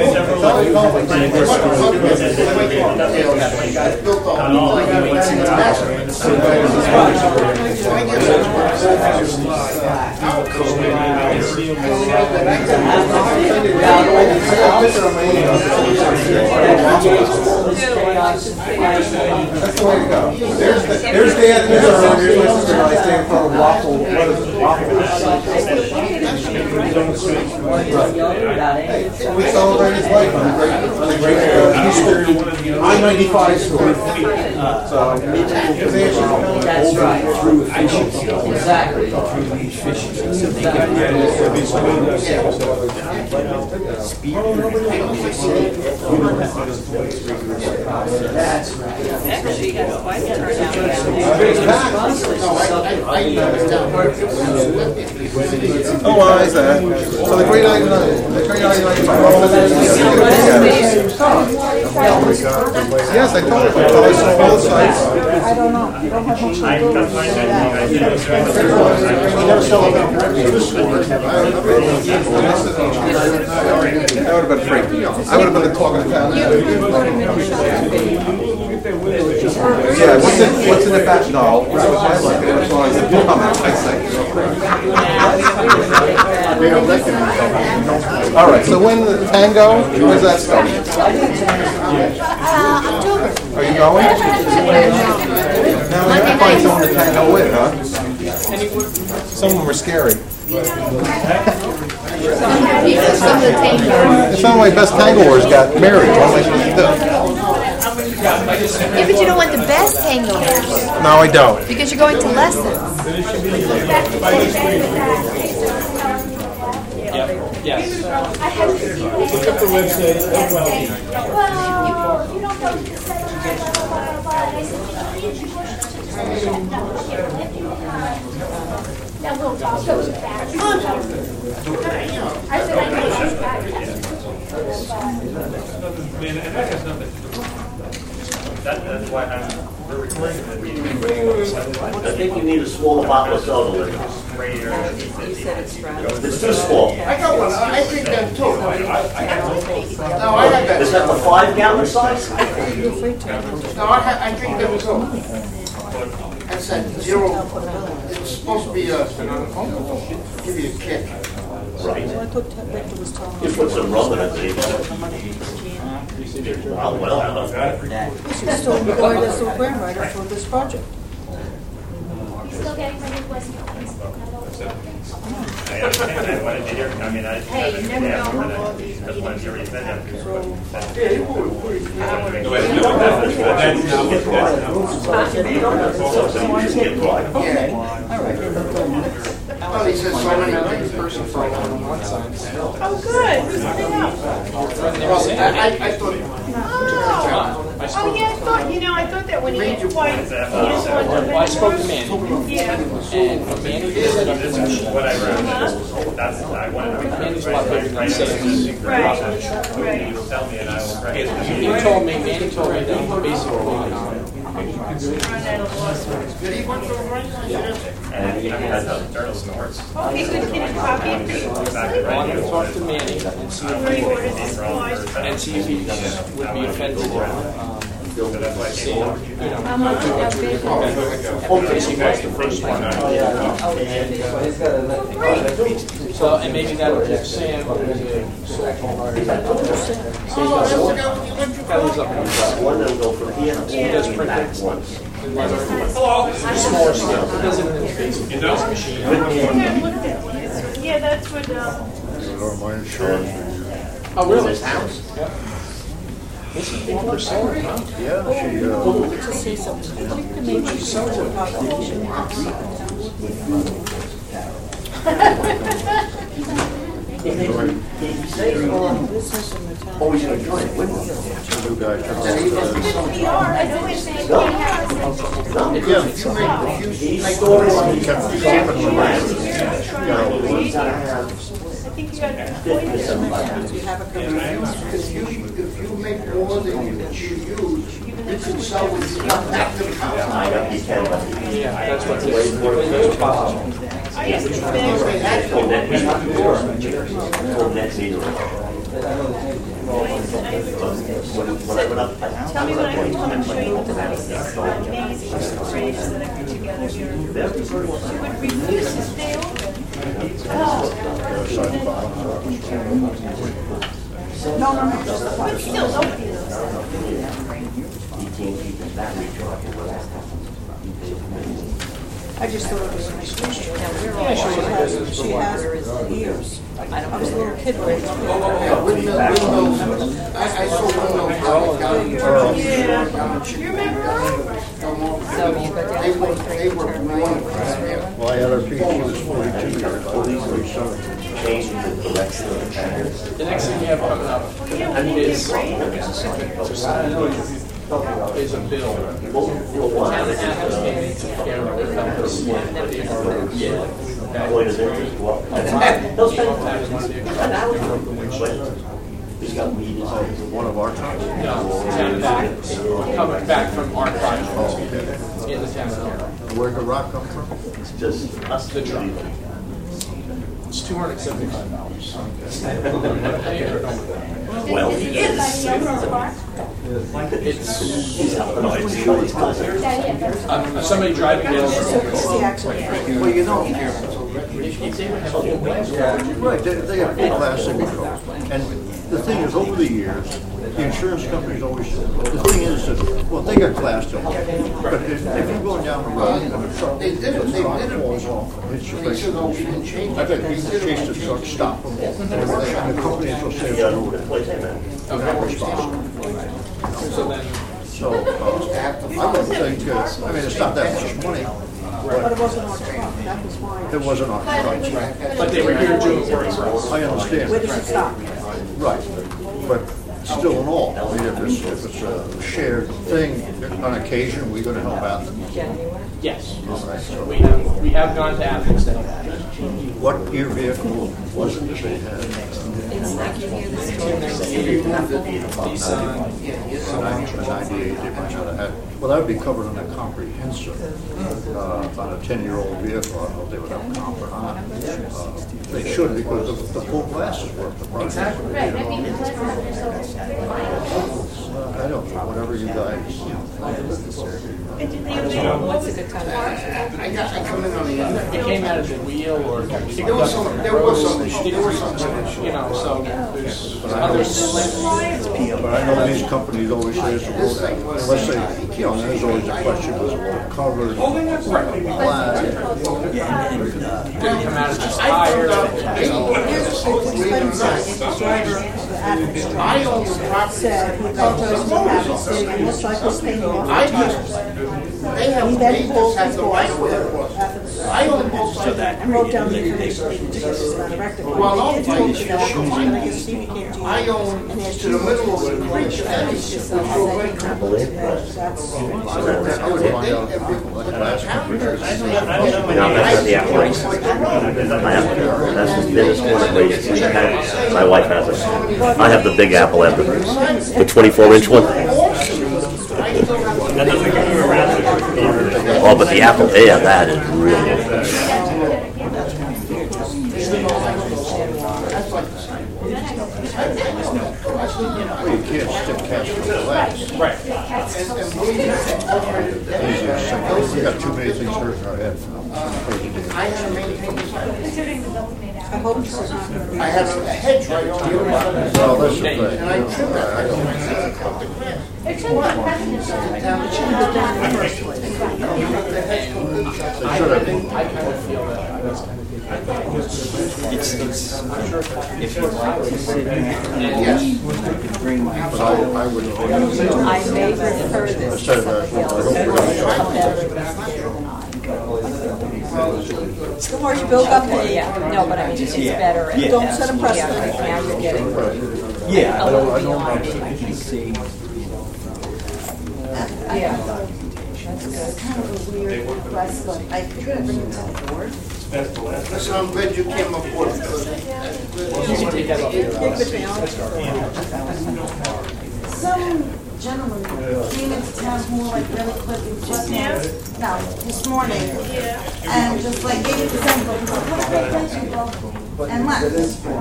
That's the way to go. There's Dan and there's my sister and I stand for a waffle. What is it? Waffle. We celebrate his life on a great peaceful I-95 story. So his answer that's right. Through efficiency. Exactly. Through efficiency. So they get That's right. Actually, got quite a turnout. Oh, why is that? So the Great 99, yes, I told you. I saw all the sites. I don't know. You don't have much to do with That would have been free. I would have been talking to town. Yeah, what's in the back? No, I like it. As long as it's comment, I say. All right, so when the tango, where's that starting? October. Are you going? Now we have to find someone to tango with, huh? Some of them are scary. Some of my best tangoers got married. What am I supposed to do? Yeah, but you don't want the best tangoers. No, I don't. Because you're going to lessons. Yes. Look up the website. Well, you don't go to the seminar, I said, now we'll talk those back. I said, I know she's back. That's why we're recording the meeting. I think you need a smaller bottle of soda with it. It's too small. I got one. I drink that too. No, I had that. Is that the 5-gallon size? No, I drink that too. That's that 0. It's supposed to be give you a kick. Right. You put some rum in it, Dave. Well, We should still go to the supermarket for this project. He's still getting ready to West Point. I understand that. What did you hear? I mean, Hey, you never know how long these meetings are. Oh, he says so many things person for Oh, good. Who's coming up? I thought. Oh, yeah, I thought that when he had twice, he just wanted to. I spoke to Manny. Yeah. And Manny set up his machine. What I read. That's I wanted to Manny's a lot bigger than Sam. Right. tell me and I will write it. Manny told me that he basically Did he work for the right? And he has a journal snorts. Okay, good. Can you copy it, please? I'm going to talk to Manny and see if he would be offended. Sam, because he was the first one. So, and maybe that'll give Sam, who's a so-called artist. Kelly's up in the One of them go from here He does and print back it. once. Hello. Smaller stuff. He does it in his basement. You know? Machine. Yeah, that's what, My insurance. Oh, really? His house. Yep. This is 1%, huh? Yeah, To say something. She sells it. Oh, he's going to join it, wouldn't he? the new guy. You have a convenience, because if you make more than you use, you can sell it. Yeah, that's what it is. It's possible. tell me when I can come and show you this amazing decorations that I put together here. She would refuse to stay open. No. But still, nobody knows. I just thought it was a nice gesture. She has for years. I was a little kid when I I saw they were born. Well, I had our people, he was 42 years old, The next thing you have coming up is a bill. The town of Athens came and took care of it. That was one of our towns. No, coming back from our project in the town of Carroll. Where'd the rock come from? It's just us. The truck. It's $275. Well, it's somebody driving down. Well, you know, right, they have full class signatures. And the thing is, over the years, the insurance companies always, the thing is that, well, they got class to them. But if you're going down the road and a truck falls off and hits your face, I bet people chase the truck, stop them, and the companies will say, I'm not responsible. So I would think, I mean, it's not that much money. But it wasn't our truck, that was why. It wasn't on truck. But they were here doing work for us. I understand. Where does it stop? Right, but still in all, I mean, if it's a shared thing, on occasion, we're gonna help out. Yes. We have gone to Athens to help out. What year vehicle was it that they had? It's like you hear the story. A 98, they might not have had, well, that would be covered under comprehensive, on a 10-year-old vehicle, I don't know if they would have comp or not. They should, because the full class is worth the price. Exactly. Right, I mean, the lessons are so. I don't know, whatever you guys. What's a good time? I come in on the end. It came out of the wheel or There was some issue. You know, so there's others. But I know these companies always say it's a road, unless they, you know, there's always a question, is the road covered? Glass. Didn't come out of just tire. I own the property. Said he got those to have it sitting in the cycle thing off. They have, they just have the right of way. I own both sides. And wrote down the information because it's not a rectified. Well, He did told you that, I'm gonna get Stevie can't do it. I own And there's to the middle of the bridge. And it's just a second company there, that's. I would find out what class companies. No, that's not the apparatus. I have, that's the thinnest one of these we have. My wife has it. I have the Big Apple, I have the 24-inch one. Oh, but the Apple, yeah, that is really. Well, you can't stick cats in the legs. Right. We got too many things hurting our head. I hope so. I had a hedge right on here. Well, that's the thing. And I trimmed it. It should be president. I kind of feel that that's kind of good. It's if you'd like to sit in and we could bring my But I would. I may refer this to somebody else. The more you build up, yeah. No, but I mean, it's better. Yeah. Don't set a precedent. Now you're getting yeah, a little beyond I it. can see. Yeah. It's kind of a weird request, but I figured I'd bring it to the board. Listen, I'm glad you came up with it. Some gentleman came into town more like really quick and just no, this morning. And just like gave it to somebody, and left.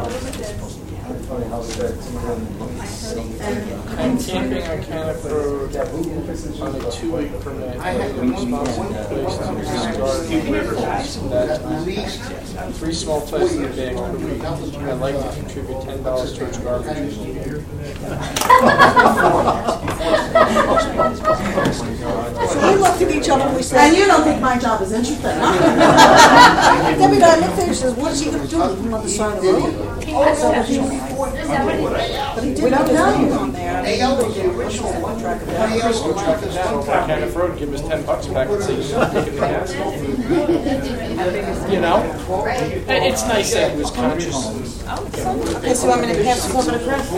I'm camping on Cannock Road on a 2-week permit. I'm responsible place to discard at least 3 small plastic bags per week. I'd like to contribute $10 towards garbage removal. So we looked at each other and we said, And you don't think my job is interesting, huh? Debbie, I looked at her and says, what is he going to do with him on the side of the road? But he didn't have his name on there. Crystal track it down over Cannock Road, give us $10 back and say you're not taking the gas. You know? It's nice that he was conscious. Okay, so I'm going to pass this over to Chris.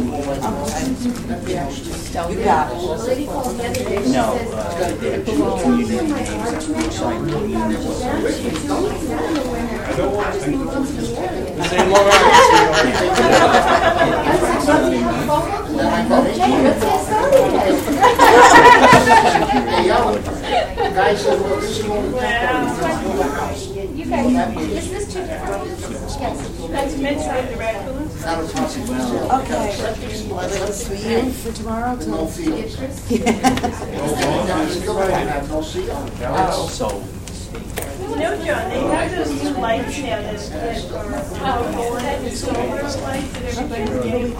You got it. No, community names, site names. Same Long You guys, is this too different? Yes. That's mid-side the raccoons. Okay. You for tomorrow? So, You know, John, they have those new lights now that are powerful and solar lights that everybody's getting.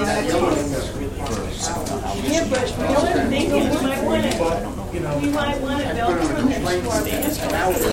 Yeah, but the other thing is, we might want to build something for